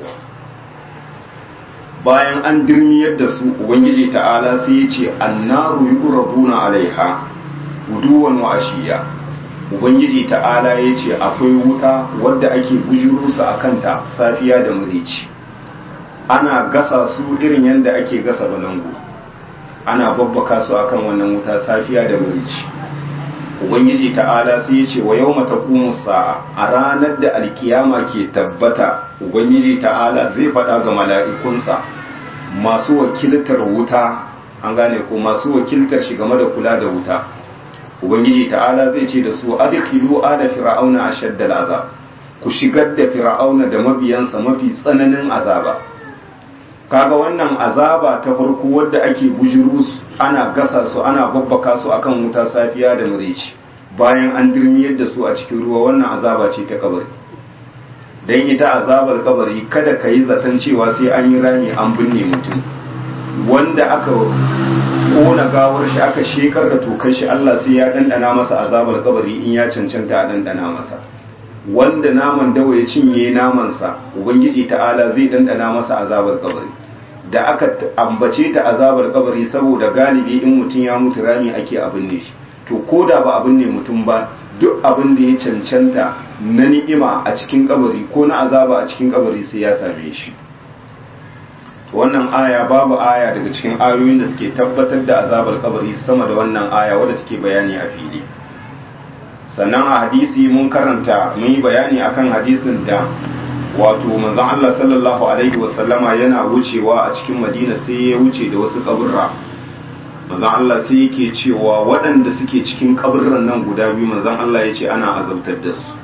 Speaker 1: bayan an dirmiyar da su ubangiji ta'ala sai ya ce annaru yuraduna alaiha guduwan wa ashiya. ubangiji ta'ala ya ce akwai wuta wadda ake bujuru su a kanta safiya da murici, ana gasa su irin yadda ake gasa balangu, ana babbaka su akan wannan wuta safiya da murici. ubangiji ta'ala sai ya ce wa yawma taqumu sa'a, a ranar da alkiyama ke tabbata ubangiji ta'ala zai faɗa ga mala'ikunsa masu wakiltar wuta, an gane ko masu wakiltar shi game da kula da wuta. ubangiji ta'ala zai ce da su adkhilu ala fir'auna ashaddal azab, ku shigar da fir'auna da mabiyansa mafi tsananin azaba. kaga wannan azaba ta farko wadda ake bujuru ana gasa su ana babbaka su akan wuta safiya da murici bayan an dirmiyar da su a cikin ruwa, wannan azaba ce ta kabari. dan ita azabar kabari kada ka yi zaton cewa sai an yi rami an binne mutum, wanda aka kona gawar shi aka shekar da tokar shi Allah sai ya dandana masa azabar kabari in ya cancanta a dandana masa. wanda naman dawa ya cinye namansa ubangiji ta'ala zai dandana masa azabar kabari. da aka ambace ta azabar kabari saboda galibi in mutum ya mutu rami ake abin ne shi, to ko da ba abin ne mutum ba, duk abin da ya cancanta na ni'ima a cikin kabari ko na azaba a cikin kabari sai ya same shi. wannan aya babu aya daga cikin ayoyin da suke tabbatar da azabar kabari sama da wannan aya wadda take bayani a fili. sannan a hadisi mun karanta mun yi bayani akan hadisin da wato manzon Allah sallallahu alaihi wasallama yana wucewa a cikin Madina sai ya wuce da wasu kaburra. manzon Allah sai yake cewa waɗanda suke cikin kaburran nan guda biyu manzon Allah ya ce ana azabtar da su.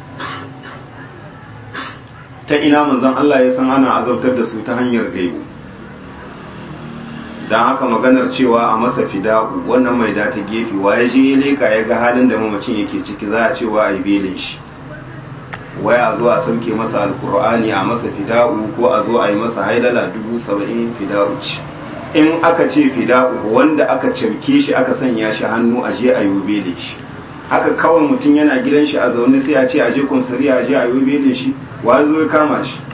Speaker 1: ta ina manzon Allah ya san ana azabtar da su? ta hanyar gaibu. don haka maganar cewa a masa fida'u wannan mai data gefe wa ya je ya leka ya ga halin da mamacin yake ciki, za a cewa a yi belin shi, waya a zo a sauke masa alkur'ani a masa fida'u ko a zo a yi masa haidala dubu saba'in fida'u ce. in aka ce fida'u wanda aka cauke shi aka sanya shi hannu a je a yi belin shi, haka kawai mutum yana gidan shi a zaune sai a ce a je kumsariya a je a yi belin shi, wa zo ya kama shi?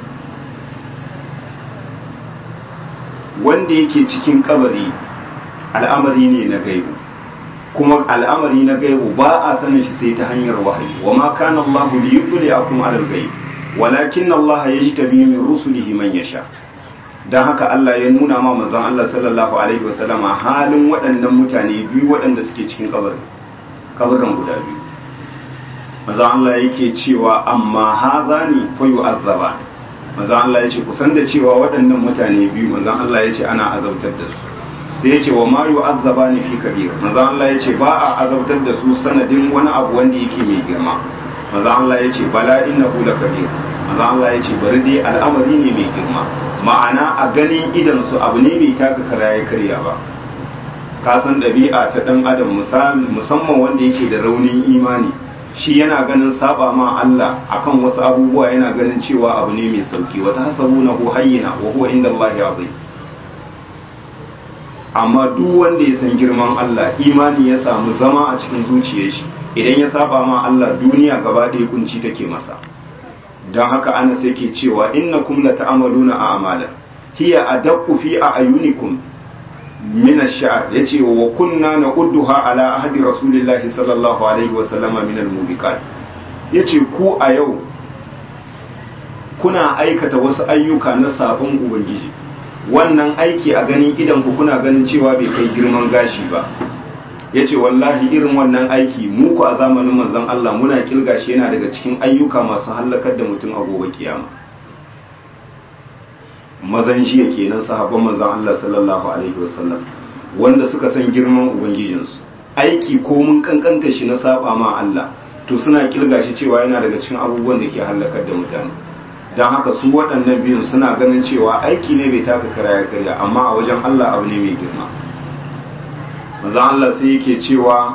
Speaker 1: wanda yake cikin kabari al'amari ne na gaibu, kuma al'amari na gaibu ba a sanin shi sai ta hanyar wahayi. wa ma kana Allahu li yudliakum 'ala al-ghaib walakin Allah yajtabi min rusulihi man yasha. dan haka Allah ya nuna ma manzon Allah sallallahu alaihi wasallama halin waɗannan mutane biyu waɗanda suke cikin kabari, kabarin guda biyu. manzon Allah yake cewa amma hazani fa yu'azzaba, manzon Allah yace kusan da cewa waɗannan mutane biyu manzon Allah yace ana azabtar da su. sai yace wa ma yu'azzabani fi kabir, manzon Allah yace ba a azabtar da su sanadin wani abu wanda yake mai girma. manzon Allah yace bala innahu lakabir, manzon Allah yace bari dai al'amari ne mai girma, ma'ana a ganin idan su abu ne mai taka kara ya karya ba. ka san ɗabi'a ta ɗan adam musamman wanda yake da raunin imani, shi yana ganin saba ma Allah akan wasu abubuwa yana ganin cewa abu ne mai sauki, wata hasabunahu hayyina wa huwa inda Allah azim. amma duk wanda ya san girman Allah, imani ya samu zama a cikin zuciyar shi, idan ya saba ma Allah duniya gaba ɗaya kunci take masa. don haka ana sai ke cewa innakum lata'amaluna a'malan hiya adaqqu fi a'yunikum min ash-sha'r, yace wa kunna naqudduha ala ahdi rasulillahi sallallahu alaihi wa sallama min al-mubiqat. yace ku a yau kuna aikata wasu ayyuka na sabon ubangiji, wannan aiki a ganin idan ku kuna ganin cewa bai kai girman gashi ba. yace wallahi irin wannan aiki mu ku a zamanin manzon Allah muna kilga shi yana daga cikin ayyuka masu halakar da mutum a gobe kiyama. mazan jiya kenan sahabban manzon Allah sallallahu alaihi wasallam wanda suka san girman ubangijinsu, aiki ko mun kankanta shi na saba ma Allah to suna kilga shi cewa yana daga cikin abubuwan da ke halakar da mutane. don haka su waɗannan biyun suna ganin cewa aiki ne bai taka kara ya karya, amma a wajen Allah abu ne mai girma. manzon Allah sai yake cewa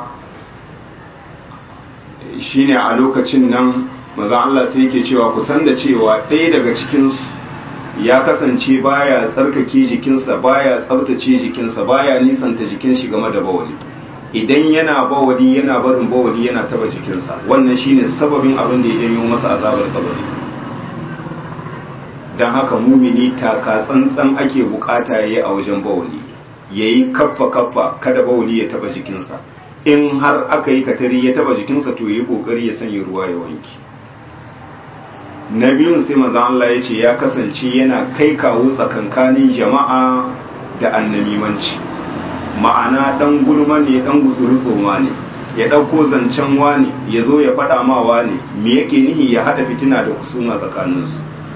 Speaker 1: shine a lokacin nan manzon Allah sai yake cewa ku san da cewa ɗaya daga cikinsu ya kasance baya tsarkake jikinsa, baya tsabtace jikinsa, baya nisanta jikin shi game da bawali. Idan yana bawali yana barin bawali yana taba jikinsa, wannan shine sababin abin da ya janyo masa azabar kabari. don haka mumini taka tsantsan ake bukata yayi a wajen bawali, yayi kaffa kaffa kada bawali ya taba jikinsa. In har aka yi katari ya taba jikinsa to yayi kokari ya sanya ruwa ya wanki. Na biyun sai manzon Allah ya ce ya kasance yana kai kawo tsakankanin jama'a da annamimanci, ma'ana dan gulma ne, dan guzuri tsoma ne, ya ɗauko zancen wani ya zo ya faɗa ma wani me yake nihi ya haɗa fitina da husuma tsakaninsu.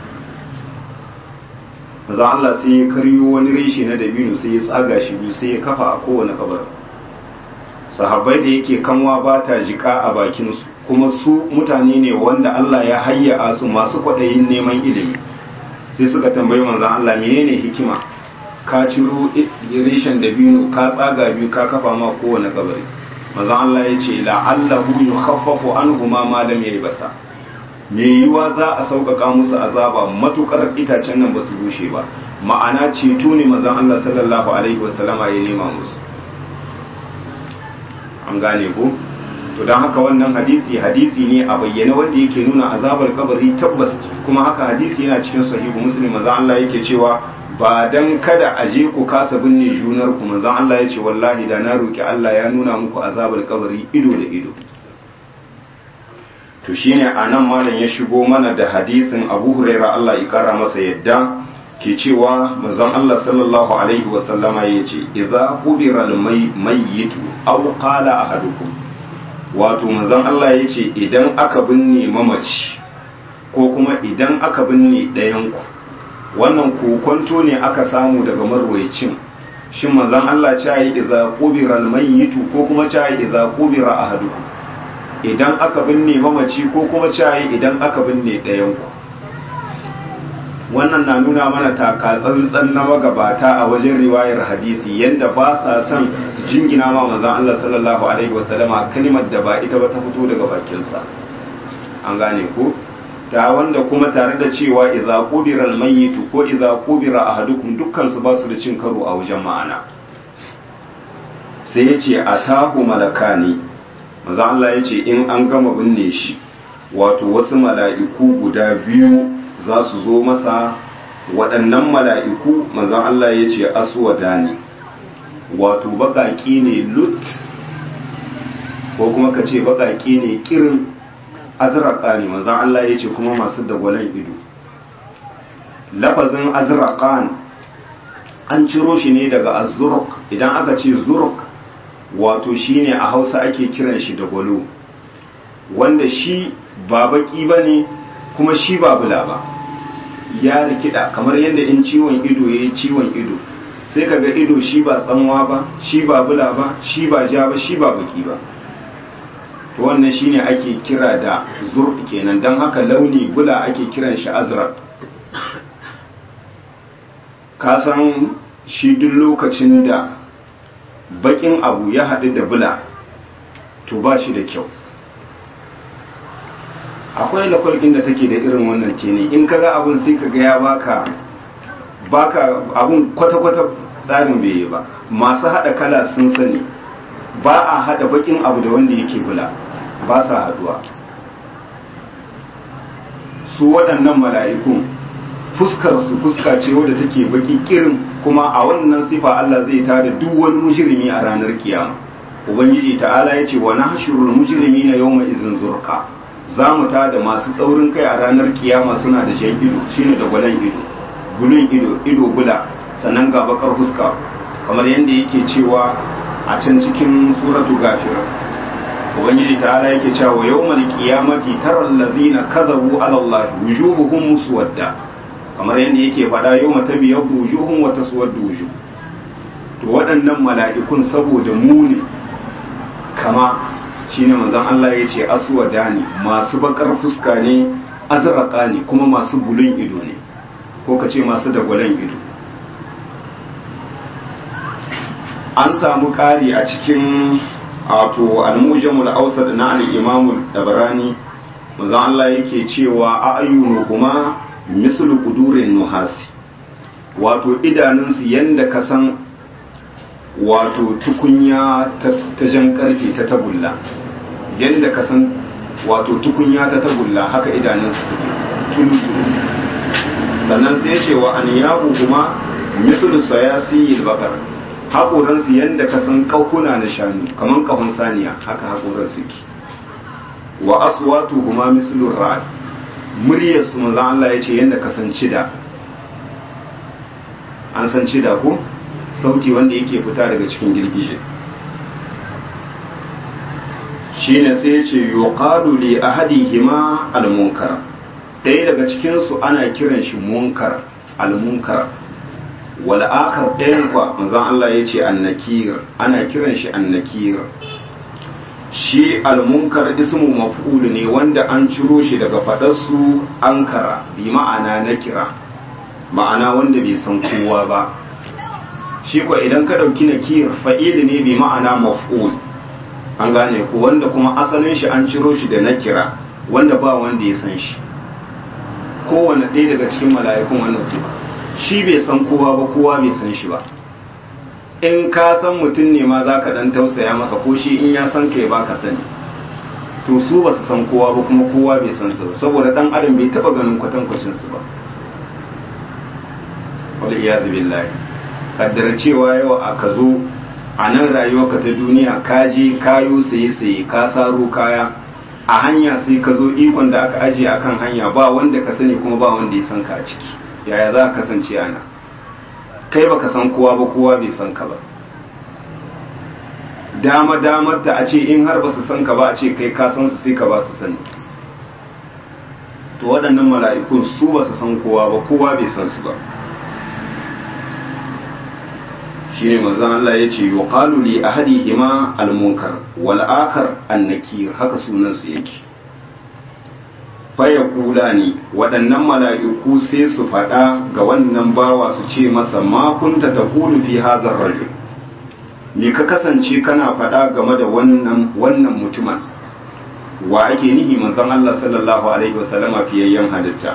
Speaker 1: manzon Allah sai ya karyo wani reshe na dabino sai ya tsaga shi biyu sai ya kafa a kowane kabar. Sahabbai da yake kanwa ba ta jika a bakinsu, kuma su mutane ne wanda Allah ya hayya su masu kwaɗayin neman ilimi, sai suka tambayi manzon Allah menene hikima, ka ciro reshen dabino ka tsaga biyu ka kafa ma kowane kabari. manzon Allah ya ce la'allahu yukhaffafu anhuma ma lam yaybasa, me yiwa za a sauƙaƙa musu azaba matukar itacen nan ba su bushe ba, ma'ana ceto ne manzon Allah sallallahu alaihi wasallama ya nema musu. An gane ko? To don haka wannan hadisi hadisi ne a bayyane wanda yake nuna azabar kabari tabbas, kuma haka hadisi yana cikin sahihu Muslim. manzon Allah yake cewa ba dan kada a je ku kasa binne junar ku, manzon Allah ya ce wallahi da na roki Allah ya nuna muku azabar kabari ido da ido. To shine anan malam ya shigo mana da hadisin Abu Hurairah Allah ya kara masa yadda ke cewa manzon Allah sallallahu alaihi wa sallama yace idza qubira al-mayyit aw qala ahadukum, wato manzon Allah yace idan aka binne mamaci ko kuma idan aka binne ɗayan ku, wannan kokonto ne aka samu daga marwayacin, shin manzon Allah ya yi idza qubira al-mayyit ko kuma ya yi idza qubira ahadukum, idan aka binne mamaci ko kuma ya yi idan aka binne ɗayan ku. Wannan na nuna mana takatsantsan na magabata a wajen riwayar hadisi, yanda ba sa son su jingina ma manzon Allah sallallahu alaihi wasallama kalimar da ba ita ba ta fito daga bakinsa. An gane ko? Ta wanda kuma tare da cewa idza qubira al-mayyit ko idza qubira ahadukum dukkan su ba su da cin karo a wajen ma'ana. Sai yace atahu malakani, manzon Allah yace in an gama binne shi, wato wasu mala'iku guda biyu za su zo masa. Waɗannan mala'iku manzon Allah ya ce aswadani, wato baƙaƙi ne lut, ko kuma ka ce baƙaƙi ne ƙirin, azraqa ne manzon Allah ya ce kuma masu dagwalon ido. Lafazin azraqan an ciro shi ne daga azuruk, idan aka ce zuruk wato shine a Hausa ake kiran shi dagwalo, wanda shi ba baƙi bane kuma shi ba bula ba, ya rikida kamar yadda in ciwon ido ya yi ciwon ido, sai kaga ido shi ba tsanwa ba, shi ba bula ba, shi ba ja ba, shi ba baki ba. To wannan shine ake kira da zurq kenan, don haka launi bula ake kiran shi azraq. Ka san shi duk lokacin da bakin abu ya haɗu da bula to ba shi da kyau. Akwai lakwalkin da take da irin wannan ke ne, in kaga abun sai kaga ya baka baka abun kwata-kwata tsarin bai yi ba. Masu hada kala sun sani ba a hada bakin abu da wanda yake bula, ba sa haduwa. Su waɗannan mala'ikun fuskar su fuska ce wadda take baki kirin, kuma a wannan sifa Allah zai tada duk wani mujrimi a ranar kiyama. Ubangiji ta'ala ya ce wa nahshurul mujrimina yawma izin zurqa, za mu ta da masu tsaurin kai a ranar kiyama suna da jan ido, shine da gwalan ido, gulun ido, ido bula, sannan ga bakar fuska, kamar yadda yake cewa a can cikin suratu gafir. Ubangiji ta'ala yake cewa yawmal qiyamati taral ladina kadhabu ala Allah wujuhuhum muswadda, kamar yadda yake faɗa yawma tabyaddu wujuhum wa taswaddu wujuh. To waɗannan mala'ikun saboda muni kama shine manzon Allah ya ce aswadani, masu bakar fuska ne azraka ne kuma masu bulun ido ne ko ka ce masu dagwalon ido. An samu ƙari a cikin wato al-mujamul awsat na al-imam dabarani manzo Allah yake cewa a'yunuhuma mislu qudurin nuhasi, wato idanunsu yanda ka san wato tukunya ta jan karfe ta tagulla, yanda ka san wato tukunya ta tagulla haka idanunsu suke tulu-tulu. Sannan sai ce wa aniyahu kuma mislu sayasi al-baqar, haƙoransu yanda ka san ƙaukuna na shanu kaman ƙahon saniya haka haƙoran suke. Wa aswatu kuma mislu ra'd, muryarsu manzo Allah ya ce yanda ka san cida, an san cida ko sauti wanda yake fita daga cikin girgije. Shine sai ya ce yuqalu li ahadihima al-munkar, ɗaya daga cikin su ana kiran shi munkar, al-munkar. Wal akhar ɗayan kwa manzo Allah ya ce an-nakir, ana kiran shi an-nakir. Shi al-munkar ismu maf'ul ne wanda an ciro shi daga fadar su ankara bi ma'ana nakira, ma'ana wanda bai san kowa ba. Shi ko idan ka dauki nakir fa'il ne bi ma'ana maf'ul, an gane ko wanda kuma asalin shi an ciro shi da nakira wanda ba wanda ya san shi. Kowanne ɗaya daga cikin mala'ikun wannan su shi bai san kowa ba, kowa bai san shi ba. In ka san mutum ne ma za ka ɗan tausaya masa, ko shi in ya san kai ba ka sani. To su ba su san kowa ba kuma kowa bai san su ba, saboda ɗan adam bai taɓa ganin kwatankwacin su ba. Wal iyazu billahi. Kaddara cewa yau a ka zo a nan rayuwarka ta duniya ka je kayo saye saye ka saro kaya a hanya sai ka zo ikon da aka ajiye akan hanya ba wanda ka sani kuma ba wanda ya san ka a ciki. Yaya za ka kasance ana? Kai baka san kowa ba, kowa bai san ka ba. Dama damar ta a ce in har ba su san ka ba a ce kai ka san su sai ka ba su sani. To waɗannan mala'ikun su ba su san kowa ba, kowa bai san su ba. Shine manzon Allah ya ce yuqalu li ahadihima al-munkar wal akhar an-nakir, haka sunan su yake. Faya kula ne waɗannan mala'iku sai su faɗa ga wannan bawa su ce masa ma kunta ta kulu fi hazar rajul, me ka kasance kana faɗa game da wannan wannan mutumin. Wa ake nihi manzon Allah sallallahu alaihi wasallama fiyayyen halitta.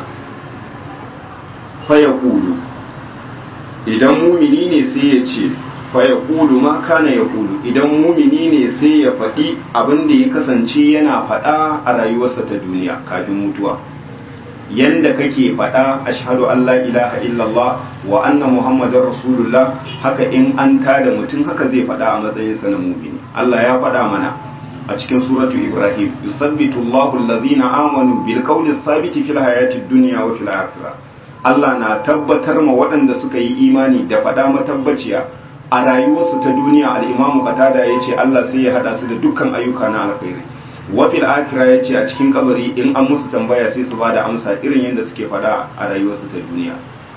Speaker 1: Faya kulu, idan mumini ne sai ya ce faya kulu ma kana ya kulu, idan mumini ne sai ya faɗi abin da ya kasance yana faɗa a rayuwarsa ta duniya kafin mutuwa. Yanda kake faɗa ashhadu an la ilaha illallah wa anna muhammadar rasulullah, haka in an tada mutum haka zai faɗa a matsayinsa na mumini. Allah ya faɗa mana a cikin suratu Ibrahim, yusabbitu Allahu allazina amanu bil qawli thabiti fil hayatid dunya wa fil akhirah. Allah na tabbatar ma waɗanda suka yi imani da faɗa matabbaciya a rayuwarsu ta duniya. Al-Imamu Qatada ya ce Allah sai ya haɗa su da dukkan ayyuka na alkhairi. Wa fil akhirah ya ce a cikin kabari in an musu tambaya sai su bada amsa irin yadda suke faɗa a rayuwarsu ta duniya.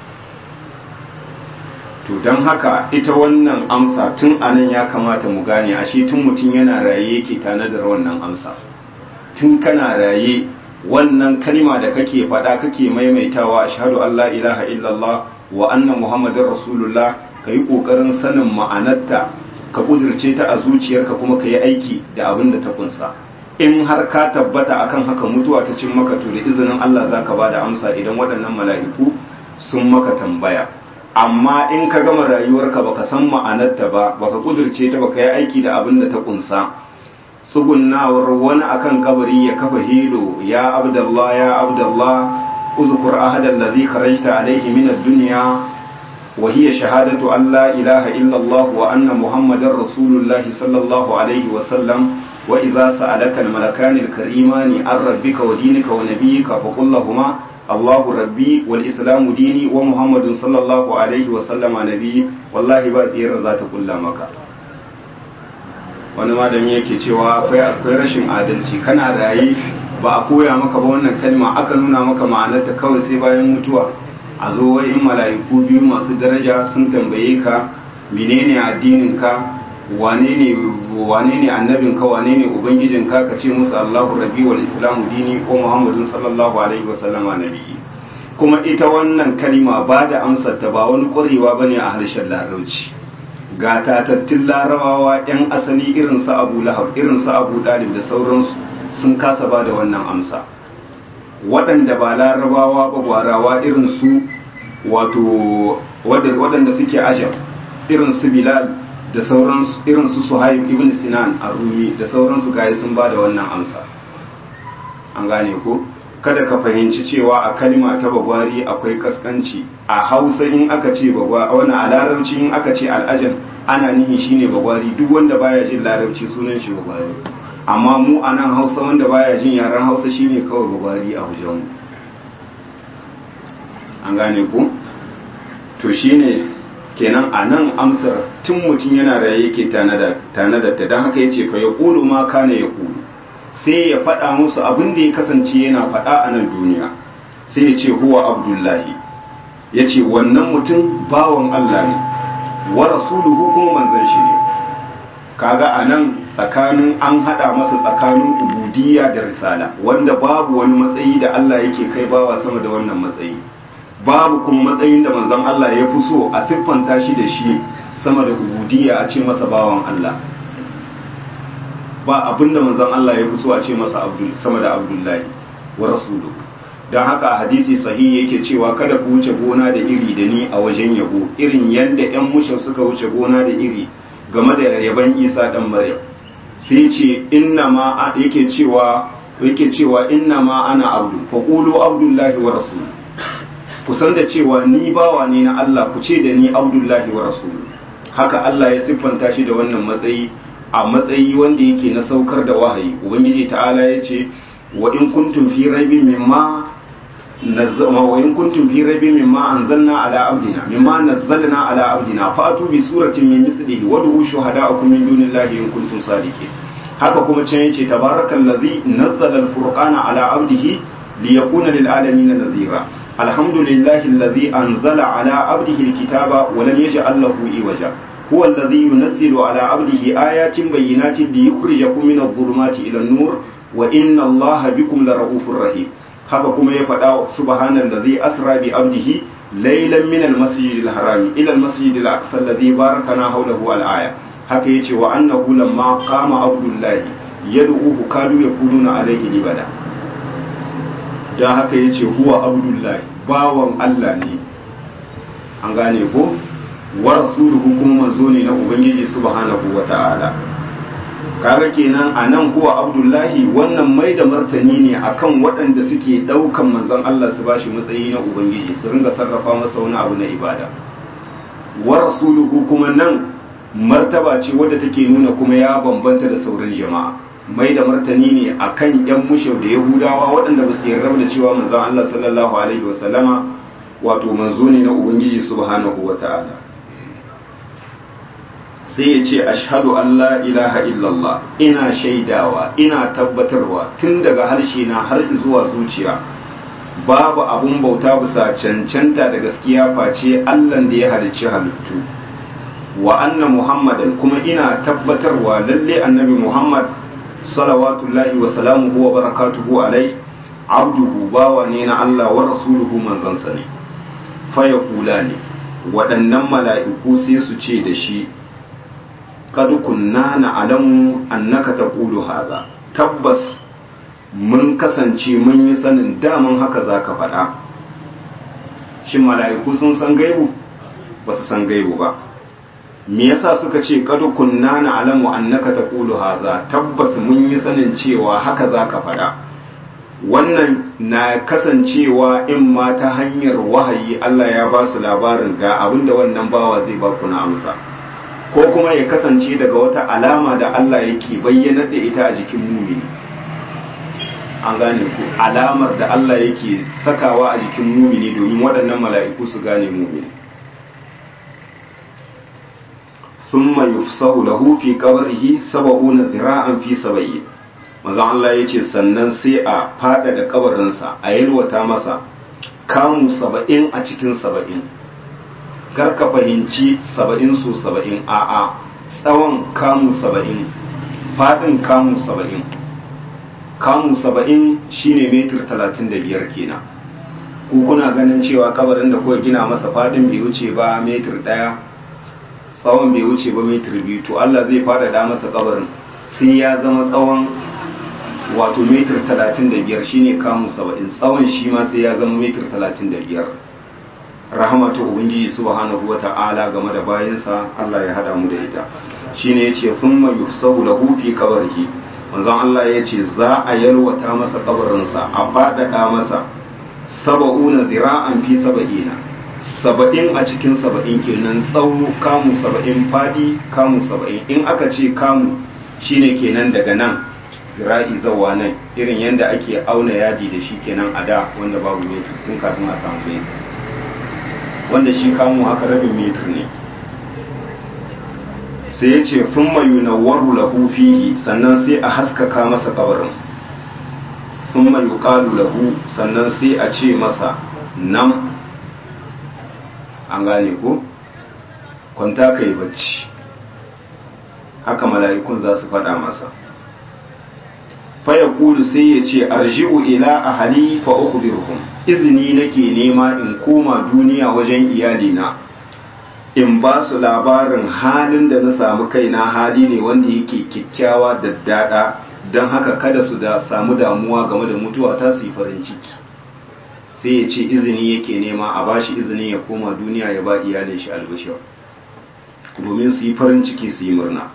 Speaker 1: To don haka ita wannan amsa tun anan ya kamata mu gane, ashe tun mutum yana raye yake tanadar wannan amsa. Tun kana raye wannan kalma da kake faɗa kake maimaitawa ashhadu an la ilaha illallah wa anna muhammadar rasulullah, ka yi ƙoƙarin sanin ma'anarta, ka ƙudurce ta a zuciyarka kuma ka yi aiki da abin da ta kunsa. In har ka tabbata akan haka mutuwa ta cin maka, to da izinin Allah za ka ba da amsa idan waɗannan mala'iku sun maka tambaya. Amma in ka gama rayuwarka baka san ma'anarta ba, baka ƙudurce ta, baka yi aiki da abin da ta kunsa, tsugunnawar wani akan kabari ya kafa hilo, ya abdallah ya abdallah uzkur ahadan ladhi kharajta alayhi min ad-dunya wa hiya shahadatu an la ilaha illa Allah wa anna muhammadar rasulullah sallallahu alayhi wa sallam, wa idha sa'alaka al-malakani al-karimani an rabbika wa dinika wa nabiyyika fa qul lahumā Allahu rabbi wal islamu dini wa muhammadun sallallahu alayhi wa sallama nabiyyi. Wallahi ba tsira za ta kulla maka. Wani malami yake cewa akwai akwai rashin adalci, kana raye ba a koya maka ba wannan kalma, aka nuna maka ma'anarta kawai sai bayan mutuwa a zo wai in mala'iku biyu masu daraja sun tambaye ka menene addinin ka, wane ne wane ne annabinka wane ne ubangijinka ka ce musu Allahu rabbi wal islamu dini ko Muhammadun sallallahu alaihi wasallama nabiyyi. kuma ita wannan kalima ba da amsar ta ba wani ƙwarewa bane a harshen larabci. Ga tatattun larabawa yan asali irin su Abu Lahab irin su Abu Dalib da sauransu sun kasa ba da wannan amsa. Waɗanda ba larabawa ba gwarawa irin su wato waɗanda suke ajam irin su Bilal da sauransu irin su Suhaib ibn Sinan ar-Rumi da sauransu gayi sun ba da wannan amsa. An gane ko? Kada ka fahimci cewa a kalima ta bagwari akwai kaskanci. A Hausa in aka ce bagwari, wani a larabci in aka ce al'ajam ana nihi shine bagwari, duk wanda baya jin larabci sunan shi bagwari. Amma mu a nan Hausa wanda baya jin yaren Hausa shine kawai bagwari a wajenmu. An gane ku? To shine kenan a nan amsar tun mutum yana da yake tanada ta, don haka yace fa ya kulu ma kana ya kulu, sai ya faɗa musu abin da ya kasance yana faɗa a nan duniya. Sai ya ce huwa abdullahi, ya ce wannan mutum bawan Allah ne, wa rasuluhu kuma manzon shi ne. Kaga a nan tsakanin an haɗa masa tsakanin ubudiyya da risala, wanda babu wani matsayi da Allah yake kai bawa sama da wannan matsayi. Babu kuma matsayin da manzon Allah ya fi so a siffanta shi da shi sama da ubudiyya a ce masa bawan Allah. Ba abin da manzon Allah ya fi so a ce masa abdul sama da abdullahi wa rasulu. Don haka a hadisi sahihi yake cewa kada ku wuce gona da iri da ni a wajen yabo, irin yanda ƴan mushau suka wuce gona da iri game da yaban Isa dan Maryam. Sai ce inna ma yake cewa yake cewa inna ma ana abdu fa qulu abdullahi wa rasulu. Ku san da cewa ni bawa ne na Allah, ku ce da ni abdullahi wa rasulu. Haka Allah ya siffanta shi da wannan matsayi, a matsayi wanda yake na saukar da wahayi. Ubangiji ta'ala ya ce wa in kuntum fi raibin mimma nazzalna wa in kuntum fi raibin mimma anzalna ala abdina mimma nazzalna ala abdina fa'atu bi suratin min mislihi wad'u shuhada'akum min dunillahi in kuntum sadiqin. Haka kuma can yace tabarakallazi nazzala al-furqana ala abdihi liyakuna lil alamin nadhira. alhamdulillahi allazi anzala ala abdihi al-kitaba wa lam yaj'al lahu iwaja. هو الذي ينزل على عبده آيات بينات ليخرجكم من الظلمات إلى النور وإن الله بكم لرؤوف رحيم. haka kuma ya faɗa subhanallazi asra bi abdihi laylan min al-masjid al-haram ila al-masjid al-aqsa alladhi barakana hawlahu al-aya. Haka yace wa annahu lamma qama abdullahi yad'uhu kadu yakununa alayhi libada. Dan haka yace huwa abdullahi bawan Allah ne. An gane ko? Wa rasuluhu kuma manzo ne na ubangiji subhanahu wata'ala. Kaga kenan anan huwa abdullahi wannan mai da martani ne akan waɗanda suke ɗaukan manzon Allah su bashi matsayi na ubangiji su ringa sarrafa masa wani abu na ibada. Wa rasuluhu kuma nan martaba ce wadda take nuna kuma ya bambanta da sauran jama'a. Mai da martani ne akan yan mushau da yahudawa waɗanda ba su yarda da cewa manzon Allah sallallahu alaihi wasallama wato manzo ne na ubangiji subhanahu wata'ala. Sai ya ce ashhadu an la ilaha illallah, ina shaidawa ina tabbatarwa tun daga harshe na har zuwa zuciya babu abun bauta bisa cancanta da gaskiya face Allahn da ya halicci halittu, wa anna muhammadan kuma ina tabbatarwa lalle annabi Muhammad salawatullahi wa salamuhu wa barakatuhu alai abduhu bawa ne na Allah wa rasuluhu manzansa ne. Fa yaqulani waɗannan mala'iku sai su ce da shi kad kunna na'lamu annaka taqulu hadha, tabbas mun kasance mun yi sanin daman haka zaka faɗa. Shin mala'iku sun san gaibu? Ba su san gaibu ba. Me yasa suka ce kad kunna na'lamu annaka taqulu hadha, tabbas mun yi sanin cewa haka zaka faɗa? Wannan na kasancewa in ma ta hanyar wahayi Allah ya ba su labarin ga abinda wannan bawa zai ba ku na amsa, ko kuma ya kasance daga wata alama da Allah yake bayyanar da ita a jikin mumini. An gane ku, alamar da Allah yake sakawa a jikin mumini domin waɗannan mala'iku su gane mumini. Thumma yufsahu lahu fi qabrihi sab'una dhira'an fi sab'in. Manzo Allah yace sannan sai a fada da kabarinsa a yalwata masa kamu saba'in a cikin saba'in. Kar ka fahimci saba'in su saba'in, a'a tsawon kamu saba'in faɗin kamu saba'in kamu saba'in shine metir talatin da biyar kenan. ku kuna ganin cewa kabarin da kuka gina masa faɗin bai wuce ba metir ɗaya tsawon bai wuce ba metir biyu, to Allah zai faɗaɗa masa kabarin sai ya zama tsawon wato metir talatin da biyar shine kamu saba'in, tsawon shi ma sai ya zama metir talatin da biyar. Rahmatu ubangiji subhanahu wata'ala game da bayansa Allah ya hada mu da ita shine yace thumma yusahu lahu fi qabrihi, manzon Allah yace za a yalwata masa kabarinsa a faɗaɗa masa saba'una zira'an fi saba'ina, saba'in a cikin saba'in kenan, tsawo kamu saba'in, fadi kamu saba'in. In aka ce kamu shine kenan daga nan zira'i zawa nan, irin yadda ake auna yadi da shi kenan a da wanda babu metir tun kafin a samu metir, wanda shi kamu haka rabin metir ne. sai ya ce fin mayu na waru lahu fihi, sannan sai a haskaka masa kabarin, fin mayu kalu lahu, sannan sai a ce masa nan, an gane ko kwanta ka yi bacci, haka mala'ikun za su faɗa masa. faya kulu sai ya ce arji'u ila ahali fa ukhbirukum, izini nake nema in koma duniya wajen iyalina in ba su labarin halin da na samu kaina, hali ne wanda yake kyakkyawa da daɗa, don haka kada su da samu damuwa game da mutuwa ta su yi farin ciki. sai ya ce izini yake nema a bashi izini ya koma duniya ya ba iyalin shi albishir domin su yi farin ciki su yi murna.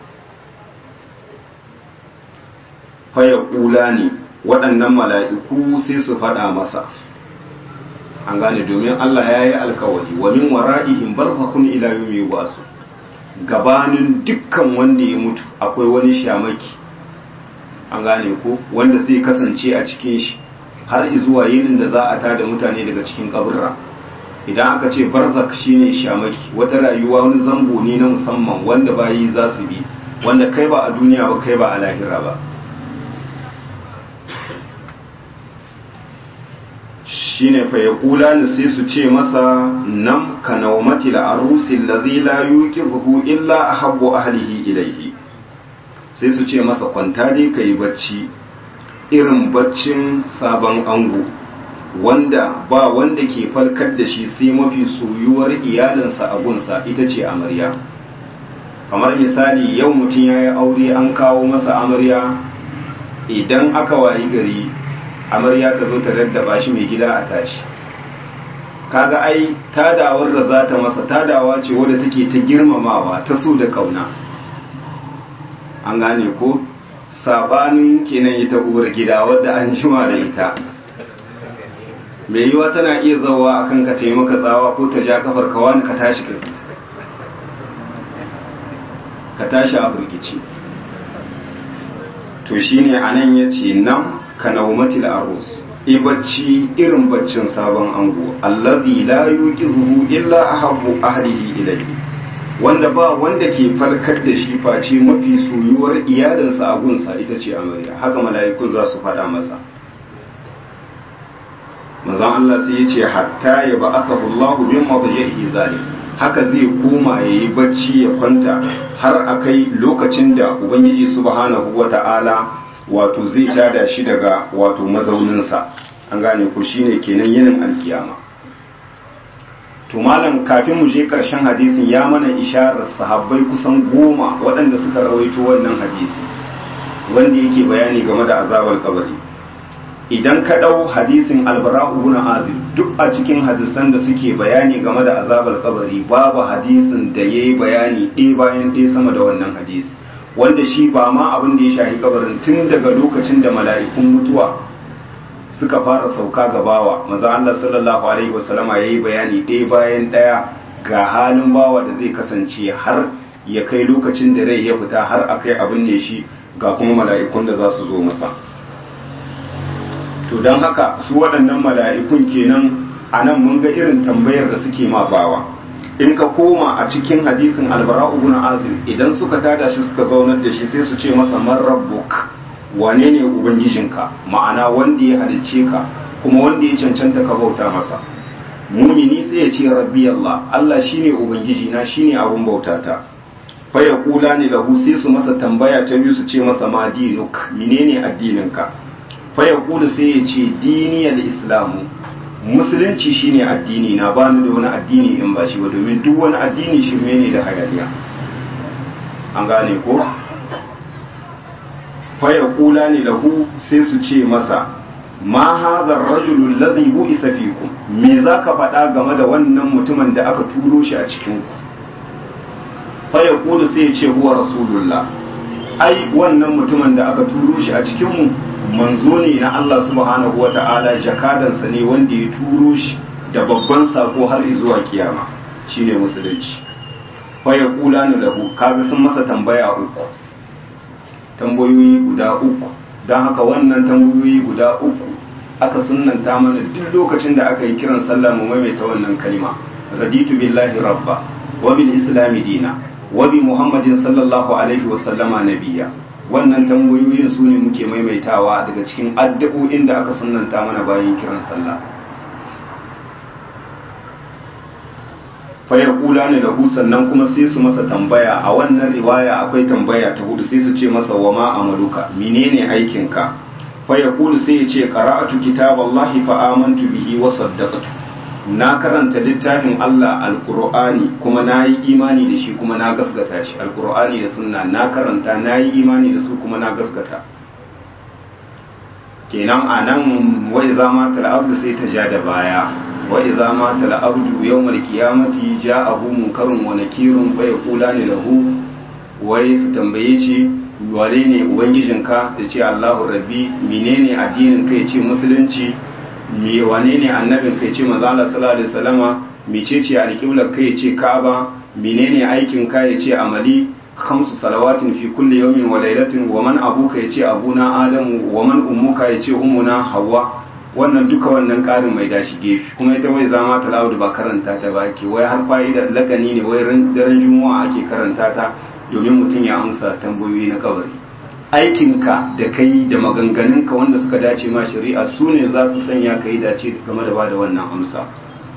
Speaker 1: faya kula ne waɗannan mala'iku sai su faɗa masa, an gane, domin Allah ya yi alkawari wa min wara'ihim barzakhun ila yawmi yub'asu, gabanin dukkan wanda ya mutu akwai wani shamaki, an gane ko, wanda zai kasance a cikin shi har zuwa yinin da za a tada mutane daga cikin kaburra. Idan aka ce barzak shine shamaki, wata rayuwa, wani zango ne na musamman wanda bayi za su bi, wanda kai ba a duniya ba, kai ba a lahira ba. shine fa yaqula ni sai su ce masa nam ka nawmati al-arusi alladhi la yuqizuhu illa ahabbu ahlihi ilayhi, sai su ce masa kwanta dai kai bacci irin baccin sabon ango, wanda ba wanda ke farkar da shi sai mafi soyuwar iyalinsa a gunsa ita ce amarya. Kamar misali yau mutum ya yi aure an kawo masa amarya, idan aka wayi gari amarya ta zo ta daddaba shi mai gida a tashi, kaga ai tadawar da za ta masa tadawa ce wadda take ta girmamawa, ta so da kauna, an gane ko, sabanin kenan ita uwar gida wadda an jima da ita, mai yiwa tana iya zawa akan ka taimaka tsawa ko ta ja kafar ka wani ka tashi kai ka tashi a burkici. to shine anan yace nan ka naumatil arus, i bacci irin baccin sabon ango, allazi la yuqizuhu illa ahabbu ahlihi ilayhi, wanda ba wanda ke farkar da shi face mafi soyuwar iyalinsa a gunsa ita ce amarya. Haka mala'ikun za su faɗa masa. manzon Allah sai ya ce hatta ya ba'athahu Allah min madji'ihi zalim, haka zai koma yayi bacci ya kwanta har akai lokacin da ubangiji subhanahu wata'ala wato zai tada shi daga wato mazauninsa, an gane ko, shine kenan yinin alkiyama. to malam kafin mu je karshen hadisin ya mana isharar sahabbai kusan goma waɗanda suka rawaito wannan hadisi wanda yake bayani game da azabar kabari. idan ka ɗau hadisin albara'u ibn azib, duk a cikin hadisan da suke bayani game da azabar kabari babu hadisin da yayi bayani ɗaya bayan ɗaya sama da wannan hadisi, wanda shi ba ma abin da ya shahi kabarin tun daga lokacin da mala'ikun mutuwa suka fara sauka ga bawa, manzo Allah sallallahu alaihi wasallama yayi bayani ɗaya bayan ɗaya ga halin bawa da zai kasance har ya kai lokacin da rai ya fita har akai abin ne shi, ga kuma mala'ikun da za su zo masa. to don haka su waɗannan mala'ikun kenan a nan mun ga irin tambayar da suke ma bawa. in ka koma a cikin hadisin albara'u ibn azim, idan suka tada shi suka zaunar da shi sai su ce masa man rabbuk, wane ne ubangijinka, ma'ana wanda ya halicce ka kuma wanda ya cancanta ka bauta masa. mumini sai ya ce rabbi Allah, Allah shine ubangiji na, shine abun bautata. fa yaqulani lahu sai su masa tambaya ta biyu su ce masa ma dinuk, menene addininka? fa yaqulu sai ya ce dini al-islamu, musulunci shine addini na, bani da wani addini in ba shi ba, domin duk wani addini shirme ne da hayaniya. an gane ko? fa yaqulani lahu sai su ce masa ma hadha ar-rajulu alladhi bu'isa fikum, me zaka faɗa game da wannan mutumin da aka turo shi a cikin ku? fa yaqulu sai ya ce huwa rasulullah, ai wannan mutumin da aka turo shi a cikin mu manzo ne na Allah subhanahu wata'ala, jakadansa ne wanda ya turo shi da babban sako har zuwa kiyama, shine musulunci. fa yaqulani lahu, kaga sun masa tambaya uku, tambayoyi guda uku. don haka wannan tambayoyi guda uku aka sunnanta mana duk lokacin da aka yi kiran sallah mu maimaita wannan kalma, raditu billahi rabba wa bil islami dina wa bi muhammadin sallallahu alaihi wa sallama nabiyya. wannan tambayoyin su ne muke maimaitawa daga cikin addu'o'in da aka sunnanta mana bayan kiran sallah. fa yaqulani lahu, sannan kuma sai su masa tambaya. A wannan riwaya akwai tambaya ta hudu, sai su ce masa wa ma amaluka, menene aikinka? fa yaqulu sai ya ce qara'atu kitaballahi fa amantu bihi wa saddaqtu, na karanta littafin Allah alqur'ani kuma nayi imani da shi kuma na gaskata shi. Alqur'ani da sunna na karanta, nayi imani da su kuma na gaskata. kenan anan wa idza ma tal'abdu sai ta ja da baya, wa idza ma tal'abdu yawmal qiyamati ja'ahu munkarun wa nakirun fa yaqulani lahu, wai su tambaye shi wane ne ubangijinka? ya ce Allahu rabbi. menene addinin ka? ya ce musulunci. me wane ne annabin ka? ya ce manzo Allah sallallahu alaihi wasallama. mecece alqiblar ka? ya ce Ka'aba. menene aikin ka? ya ce amali khamsu salawatin fi kulli yawmin wa laylatin. wa man abuka? ya ce abuna adamu. wa man ummuka? ya ce ummuna Hawwa. wannan duka wannan karin mai dashi gefe, kuma ita wai zama talawud ba karanta ta ba ke, wai har fa'ida lakani ne, wai daren juma'a ake karanta ta domin mutum ya amsa tambayoyi na kabari. aikinka da kai da maganganunka wanda suka dace ma shari'a su ne za su sanya ka yi dace game da bada wannan amsa.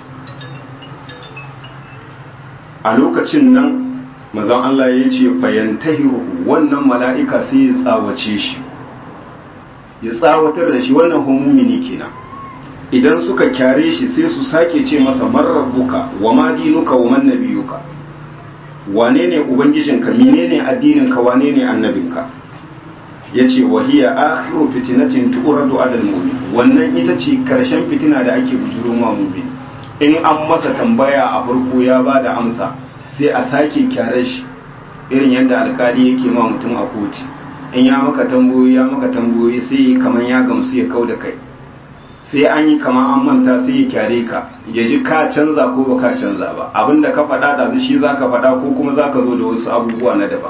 Speaker 1: a lokacin nan manzon Allah ya ce fayantahiru, wannan mala'ika sai ya tsawace shi, ya tsawatar da shi. wannan humumini kenan. idan suka kyare shi sai su sake ce masa man rabbuka wa ma dinuka wa man nabiyuka, wane ne ubangijinka, menene addininka, wane ne annabinka? yace wa hiya akhiru fitnatin tu'radu 'ala al-mu'min, wannan ita ce karshen fitina da ake bujuro ma mu'min. in an masa tambaya a farko ya bada amsa, sai a sake kyare shi irin yadda alkali yake ma mutum a koti. in ya maka tambayoyi ya maka tambayoyi sai kaman ya gamsu ya kauda kai, sai an yi kama an manta sai ya kyare ka, ya ji ka canza ko ba ka canza ba, abinda ka faɗa da shi za ka faɗa ko kuma za ka zo da wasu abubuwa na daban.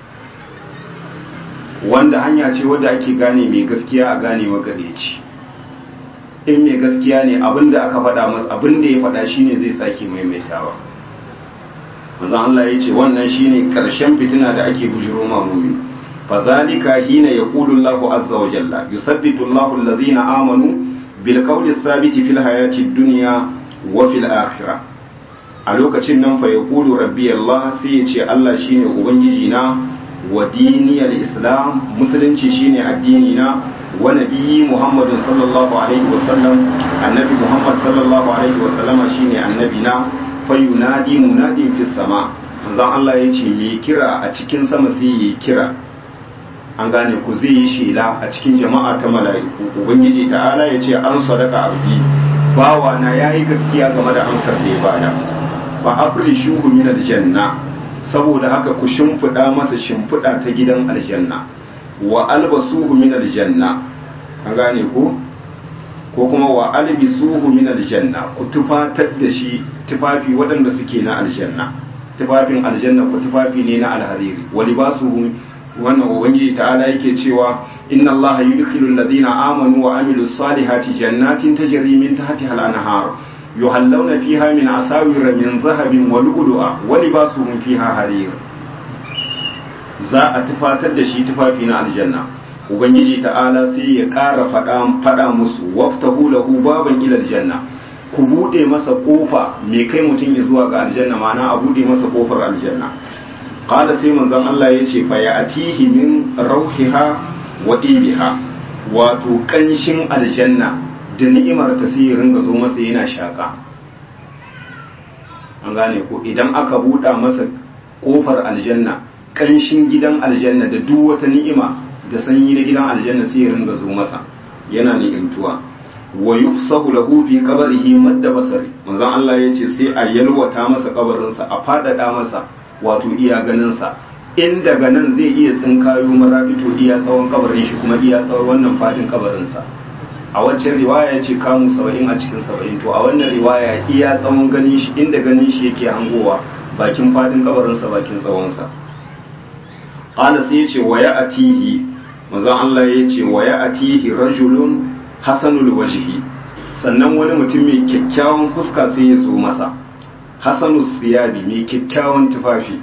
Speaker 1: wanda hanya ce wadda ake gane mai gaskiya a gane magareci. in mai gaskiya ne abinda aka faɗa masa, abinda ya faɗa shine zai sake maimaitawa. manzon Allah ya ce wannan shine karshen fitina da ake bujiro ma mu'min. fadhalika hina yaqulu Allahu azza wa jalla yusabbitu Allahu alladhina amanu bilkauli sabiti fil hayati dunya wa fil akhirah. a lokacin nan fa yaqulu rabbi Allah, sai ya ce Allah shine ubangiji na, wa dini al-islam, musulunci shine addini na, wa nabiyyi Muhammad sallallahu alaihi wa sallam, annabi Muhammad sallallahu alaihi wa sallama shine annabi na. fa yunadi munadin fis sama, manzon Allah ya ce me kira a cikin sama sai yi kira. an gane ku, zai yi shela a cikin jama'a ta mala'iku. ubangiji ta'ala ya ce an sadaka abdi, bawa na yayi gaskiya game da amsar da ya bada. fa afrishuhu min aljanna, saboda haka ku shimfida masa shimfida ta gidan aljanna. wa albasuhu min aljanna, an gane ku, ko kuma wa albisuhu min aljanna, ku tufatar da shi tufafi waɗanda suke na aljanna. tufafin aljanna ku tufafi ne na alhariri. wa libasuhu, wannan ubangiji ta'ala yake cewa inna allaha yudkhilu alladhina amanu wa amilus salihati jannatin tajri min tahtiha al-anhar yuhallawna fiha min asawir min dhahabin wa lu'lu'a wa libasuhum fiha harir. za a tufatar da shi tufafi na aljanna. ubangiji ta'ala sai ya ƙara fada fada musu waftahu lahu baban ila aljanna, ku bude masa kofa mai kai mutum zuwa ga aljanna, ma'ana a bude masa kofar aljanna. qala sai manzon Allah yace fa ya'tihi min rauhiha wa ibiha, wato kanshin aljanna da ni'imar ta sai ya ringa zo masa yana shaka. an gane ko idan aka buɗa masa kofar aljanna, kanshin gidan aljanna da duk wata ni'ima da sanyi na gidan aljanna sai ya ringa zo masa yana ni'imtuwa. wa yufsahu lahu fi qabrihi madda basari, manzon Allah yace sai a yalwata masa kabarinsa, a fadada masa wato iya ganin sa, in daga nan zai iya tsinkayo marabito iya tsawon kabarin shi kuma iya tsawon wannan fadin kabarin sa. A waccan riwaya yace kamu saba'in a cikin saba'in, to a wannan riwaya iya tsawon ganin shi, inda ganin shi yake hangowa bakin fadin kabarin sa bakin tsawon sa. qala sai yace wa ya'tihi, manzon Allah yace wa ya'tihi rajulun hasanul wajhi, sannan wani mutum mai kyakkyawan fuska sai ya zo masa, hasanus siyabi, mai kyakkyawan tufafi,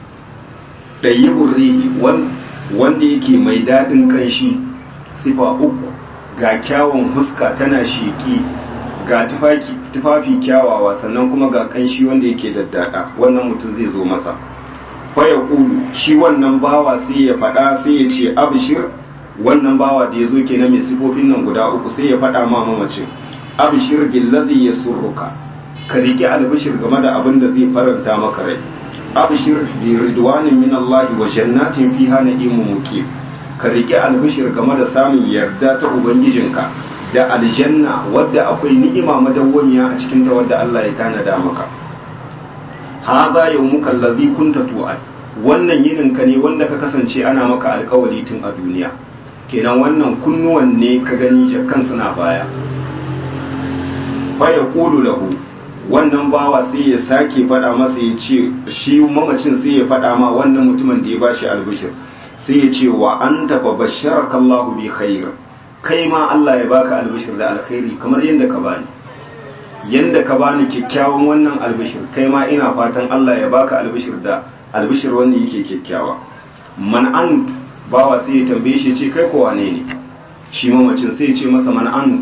Speaker 1: dayyibur rihi, wanda yake mai dadin kanshi, sifa uku, ga kyawun fuska tana sheki, ga tufafi tufafi kyawawa, sannan kuma ga kanshi wanda yake daddada, wannan mutum zai zo masa. fa ya kulu, shi wannan bawa sai ya faɗa sai ya ce abshir, wannan bawa da ya zo kenan mai sifofin nan guda uku sai ya faɗa ma mamacin, abshir billazi yasurruka, ka rike albishir game da abin da zai faranta maka rai, abshir bi ridwanin min Allah wa jannatin fiha na'imun muqim, ka rike albishir game da samun yarda ta ubangijinka da aljanna wadda akwai ni'ima madawwamiya a cikin ta wadda Allah ya tanada maka. hadha yawmuka allazi kunta tu'ad, wannan yininka ne wanda ka kasance ana maka alƙawari tun a duniya. kenan wannan kunnuwan ne ka gani jakkan suna baya. fa ya kulu lahu, wannan bawa sai ya sake faɗa masa ya ce, shi mamacin sai ya faɗa ma wannan mutumin da ya bashi albishir, sai ya ce wa anta fa basharaka Allahu bi khair, kai ma Allah ya baka albishir da alkhairi kamar yanda ka bani, yanda ka bani kyakkyawan wannan albishir, kai ma ina fatan Allah ya baka albishir da albishir wanda yake kyakkyawa. man ant, bawa sai ya tambaye shi ce kai ko wane ne, shi mamacin sai ya ce masa man ant,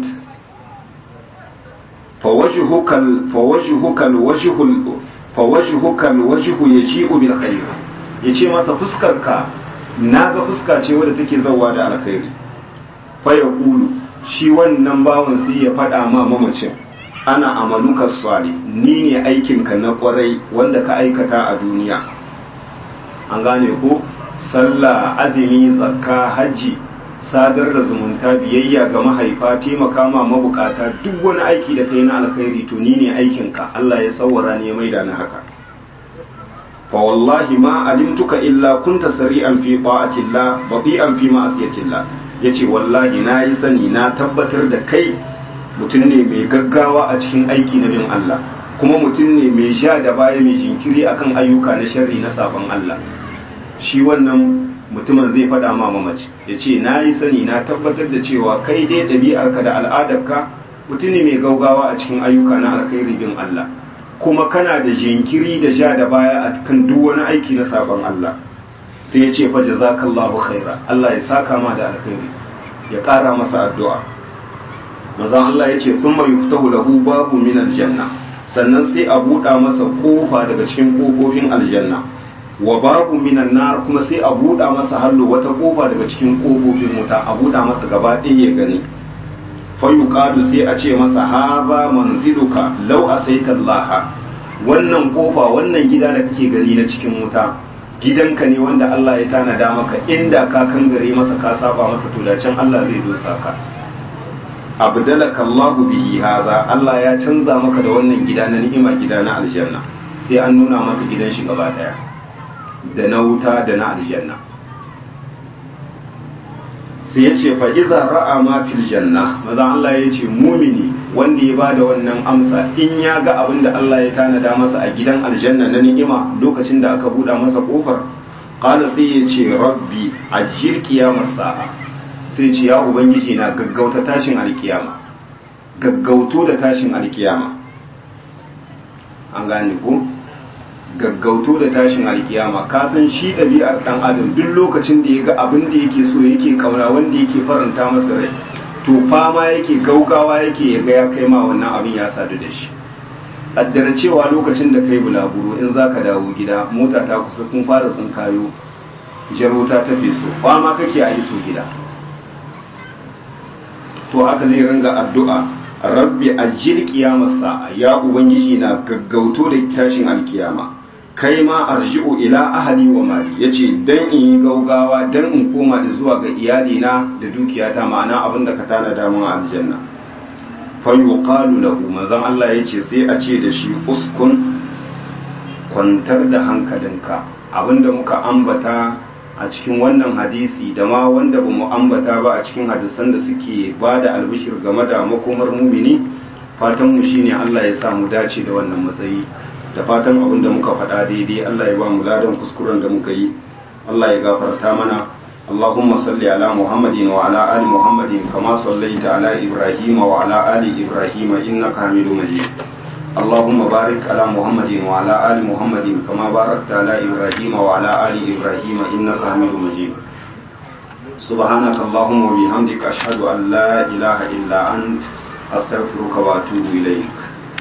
Speaker 1: fa wajhukal fa wajhukal wajhul fa wajhukal wajhu yaji'u bil khair, yace masa fuskarka naga fuska ce wadda take zawwa da alkhairi. fa yaqulu, shi wannan bawan sai ya fada ma mamacin, ana amaluka salih, ni ne aikinka na kwarai wanda ka aikata a duniya. an gane ko, sallah, azumi, zakka, hajji, sadar da zumunta, biyayya ga mahaifa, taimaka ma mabukata, duk wani aiki da kai na alkhairi to ni ne aikinka, Allah ya tsawara ne mai da na haka. fa wallahi ma alimtuka illa kunta sari'an fi ta'atillah bati'an fi ma'asiyatillah, yace wallahi na yi sani na tabbatar da kai mutum ne mai gaggawa a cikin aiki na bin Allah, kuma mutum ne mai sha da baya mai jinkiri akan ayyuka na sharri na sabon Allah. shi wannan mutumin zai faɗa ma mamaci ya ce na yi sani na tabbatar da cewa kai dai ɗabi'arka da al'adarka mutum ne mai gaugawa a cikin ayyuka na alkhairi bin Allah, kuma kana da jinkiri da ja da baya a kan duk wani aiki na sabon Allah. sai ya ce fa jazakallahu khaira, Allah ya saka ma da alkhairi, ya ƙara masa addu'a. manzon Allah ya ce thumma yuftahu lahu babu min aljanna, sannan sai a buɗa masa kofa daga cikin kofofin aljanna, wa babu minan nar, kuma sai a buɗa masa hallo wata kofa daga cikin kofofin wuta, a buɗa masa gaba ɗaya ya gani. fa yuqadu, sai a ce masa hadha manziluka law asaita Allah, wannan kofa wannan gida da kake gani na cikin wuta gidanka ne wanda Allah ya tanada maka, inda ka kangare masa ka saba masa to da can Allah zai dosa ka. abdalaka Allahu bihi hadha, Allah ya canza maka da wannan gida na ni'ima, gida na aljanna. sai an nuna masa gidan shi gaba daya, da na wuta da na aljanna. sai ya ce fa idza ra'a ma fil janna, maza Allah ya ce mumini wanda ya bada wannan amsa in ya ga abin da Allah ya tanada masa a gidan aljanna na ni'ima lokacin da aka buɗa masa kofar, qala sai ya ce rabbi ajil qiyamas sa'a, sai ce ya ubangiji na gaggauta tashin alkiyama, gaggauto da tashin alkiyama. an gane ko, gaggauto da tashin alkiyama. ka san shi ɗabi'ar ɗan adam duk lokacin da ya ga abin da yake so yake kauna wanda yake faranta masa rai, to fama yake gaugawa yake ya ga ya kai ma wannan abin ya sadu da shi. kaddara cewa lokacin da kai bulaguro in zaka dawo gida mota ta kusa kun fara tsinkayo jarota ta feso ba ma kake a iso gida to haka zai ringa addu'a rabbi ajil qiyamas sa'a ya ubangiji na gaggauto da tashin alkiyama kai ma arji'u ila ahli wa mali yace dan in yi gaugawa dan in koma da zuwa ga iyalina da dukiyata ma'ana abinda ka tana da mun aljanna fa yuqalu lahu manzon Allah yace sai a ce da shi uskun kwantar da hankalinka abinda muka ambata a cikin wannan hadisi da ma wanda ba mu ambata ba a cikin hadisan da suke ba da albishir game da makomar mumini fatan mu shine Allah ya sa mu dace da wannan matsayi da fatan abin da muka faɗa daidai Allah ya ba mu ladan kuskuren da muka yi Allah ya gafarta mana Allahumma salli ala Muhammadin wa ala ali Muhammadin kama sallaita ala Ibrahim wa ala ali Ibrahim innaka Hamidum Majid اللهم بارك على محمد وعلى آل محمد كما باركت على إبراهيم وعلى آل إبراهيم إنك حميد مجيد سبحانك اللهم وبحمدك أشهد أن لا إله إلا أنت أستغفرك وأتوب إليك